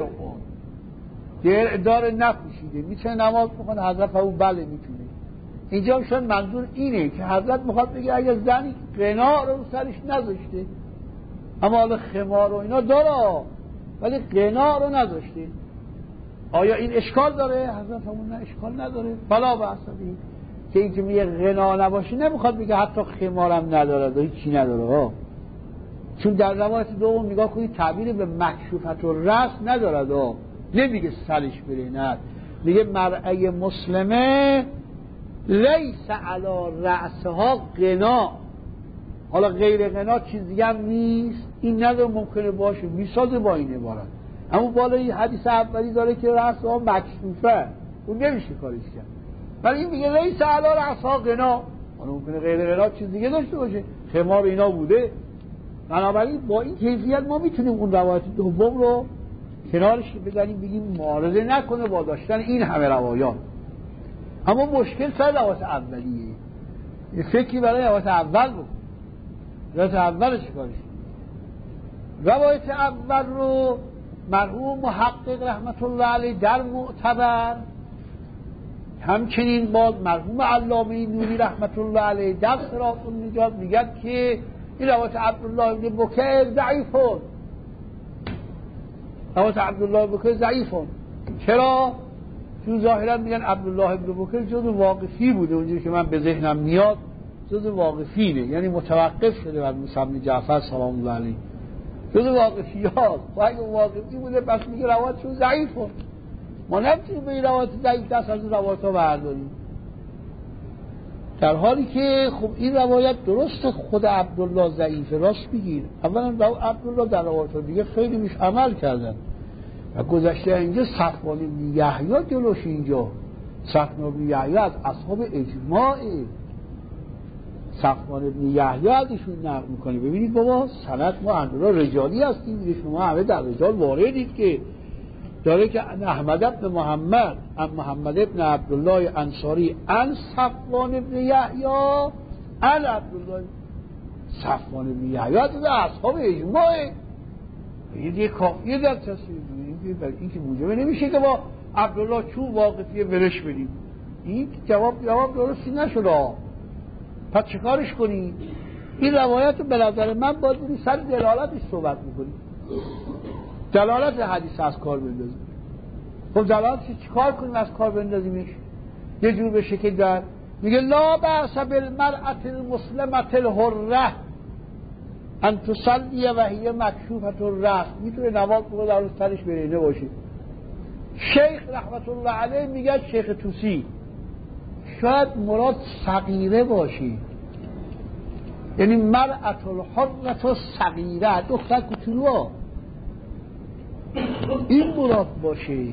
درع داره نپوشیده میتونه نماز بخونه، حضرت او بله میتونه. اینجا هم شاید منظور اینه که حضرت میخواد بگه اگر زنی قناع رو سرش نذاشته اما حالا خمار و اینا داره ولی قناع رو نذاشته، آیا این اشکال داره؟ حضرت همون نه اشکال نداره، بلا بحثی که این که میگه غنا نباشه نمیخواد بگه حتی خمارم نداره و هیچی نداره چون در روایت دوم نگاه کنید تعبیر به مکشوفت و رأس نداره نمیگه سرش بره، نه میگه مرأة مسلمه لیس علی رأسها غنا، حالا غیر غنا چیز دیگه هم نیست، این نداره ممکنه باشه میسازه با این عبارت. اما بالای حدیث اولی داره که رأسها مکشوفه، اون نمیشه کارش کرد، ولی این میگه لیس علی رأسها غنا، حالا ممکنه غیر غنا چیز دیگه داشته باشه، خمار اینا بوده. بنابراین با این کیفیت ما میتونیم اون روایت دوم رو کنارش بذاریم بگیم معارضه نکنه با داشتن این همه روایات. اما مشکل سر روایت اولیه، یه فکری برای روایت اول بکن. روایت اول چیکارش؟ روایت اول رو مرحوم محقق رحمت الله علیه در معتبر، همچنین باز مرحوم علامه نوری رحمت الله علیه در صراط النجات میگن که این روایت عبدالله ابن بکر ضعیفون، روایت عبدالله ابن بکر ضعیفون. چرا؟ چون ظاهرا میگن عبدالله ابن بکر جز واقفی بوده، اونجوری که من به ذهنم میاد جز واقفینه، یعنی متوقف شده بر موسی بن جعفر سلام الله علیه، جز واقفیات. و اگه واقفی بوده پس میگه روایتشون ضعیفون، ما نمیتونیم به این روایت ضعیف دست از روایت ها برداریم، در حالی که خب این روایت درست خود عبدالله ضعیفه، راست بگیر. اولا عبدالله در روایت دیگه خیلی میش عمل کردن و گذشته اینجا صفوان بن یحیی جلوش، اینجا صفوان بن یحیی از اصحاب اجماعه، صفوان بن یحیی ازشون نقل میکنه. ببینید بابا سند ما اندرا رجالی هستیم، شما همه در رجال واردید که داره که احمد بن محمد ام محمد ابن عبدالله انصاری ان صفوان ابن یحیی ان عبدالله، صفوان ابن یحیی از اصحاب اجماعه، این یه کافیه در تصویر این که موجبه نمیشه که با عبدالله چون واقفیه برش بدیم. این جواب درستی نشده، پس چیکارش کنی؟ این روایت رو به نظر من باید بودی سر دلالتش صحبت میکنی، دلالت حدیث از کار بندازیم. خب دلالتش چیکار کنیم از کار بندازیمش؟ یه جور بشه که در میگه لا بأس بالمرأة المسلمة الحرة ان تصلی و هی مکشوفة الرأس، میتونه نماز بخونه در سرش برهنه باشه. شیخ رحمت الله علیه میگه، شیخ توسی، شاید مراد صغیره باشه، یعنی مرأة الحرة صغیره، دختر کوچولو، این مراد باشه. این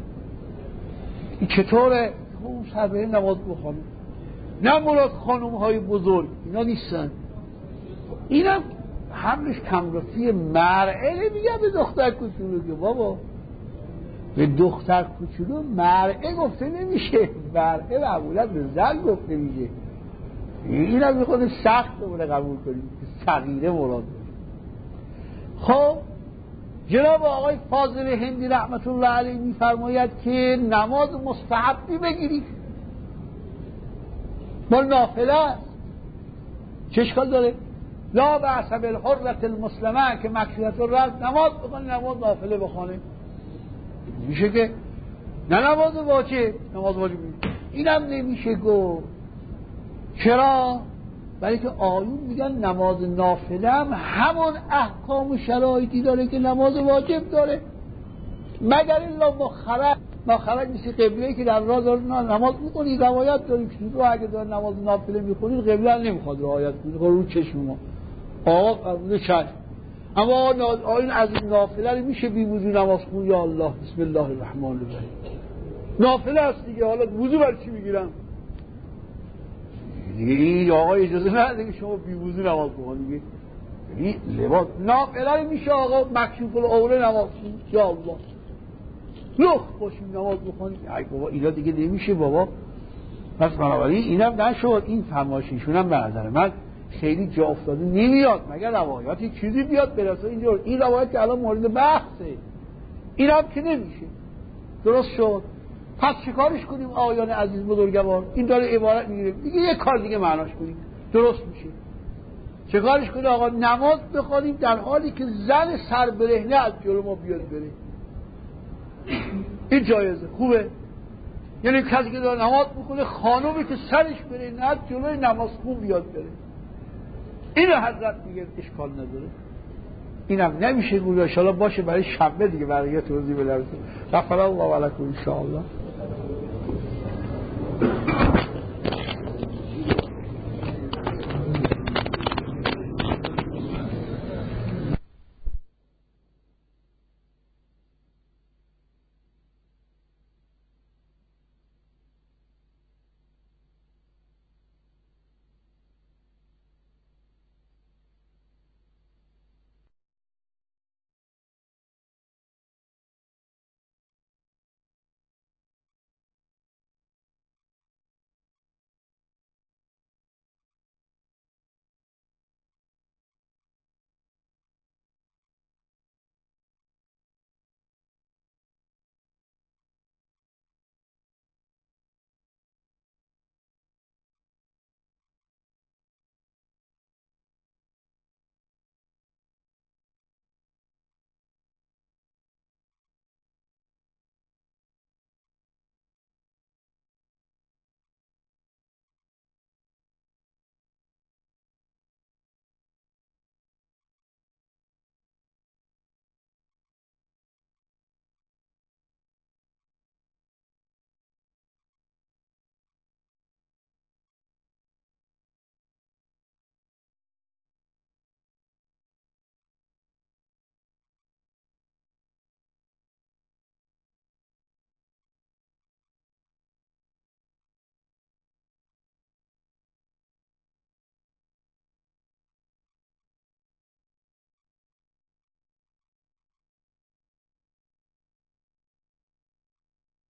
چطوره؟ اون سربه نماز بخونه، نه مراد خانوم های بزرگ اینا نیستن، اینم حملش کمرفی مرعه نمیگه به دختر کوچولو که بابا به دختر کوچولو مرعه گفته نمیشه، مرعه معمولا به زن گفته میشه. اینم به خود سخت بونه قبول کنیم که صغیره مراد باشه. خب جناب آقای فاضل هندی رحمت الله علیه میفرماید که نماز مستحبی بگیرید، مال نافله است، چه اشکال داره؟ لا بأس بالحرة المسلمه که مکشوفة الرأس نماز بخونه، نماز نافله بخونه، میشه که نه نماز واجب، نماز واجب اینم نمیشه گفت. چرا؟ برای که آیون میگن نماز نافله هم همون احکام و شرایطی داره که نماز واجب داره، مگر الا مخرج مثل قبله که در راه داره نماز میکنی، روایت داریم که رو اگه داره نماز نافله میخونید قبله نمیخواد رعایت کنید رو چشم ما آقا قبول چشم، اما این از این نافله میشه بی وضو نماز خون؟ یا الله بسم الله الرحمن الرحیم نافله است دیگه، حالا وضو برای چی میگیرم دیگه؟ این آقا اجازه نده که شما بی وضو نماز بخونید. این لباس نافله میشه آقا مکشوف الاوله نماز خون؟ یا الله لخت باشیم نماز بخونید؟ ای بابا اینا دیگه نمیشه بابا. پس بنابراین اینم نشد. این فرمایششون هم به نظر من خیلی جا افتاده نمیاد، مگر روایاتی چیزی بیاد برسه اینجور. این روایت که الان مورد بحثه اینم که نمیشه. درست شد؟ پس چیکارش کنیم آقایان عزیز بزرگوار؟ این داره عبارت میگیره دیگه یک کار دیگه معناش کنیم درست میشه. چیکارش کنیم آقا؟ نماز بخونیم در حالی که زن سر برهنه از جلو ما بیاد بره. این جایزه خوبه. یعنی کسی که داره نماز میخونه خانومی که سرش برهنه از جلوی نماز خون بیاد بره. اینو حضرت میگه اشکال نداره. اینم نمیشه گویا. انشاءالله باشه برای شنبه دیگه برای توضیح بدم. غفر الله ولکم ان شاء الله.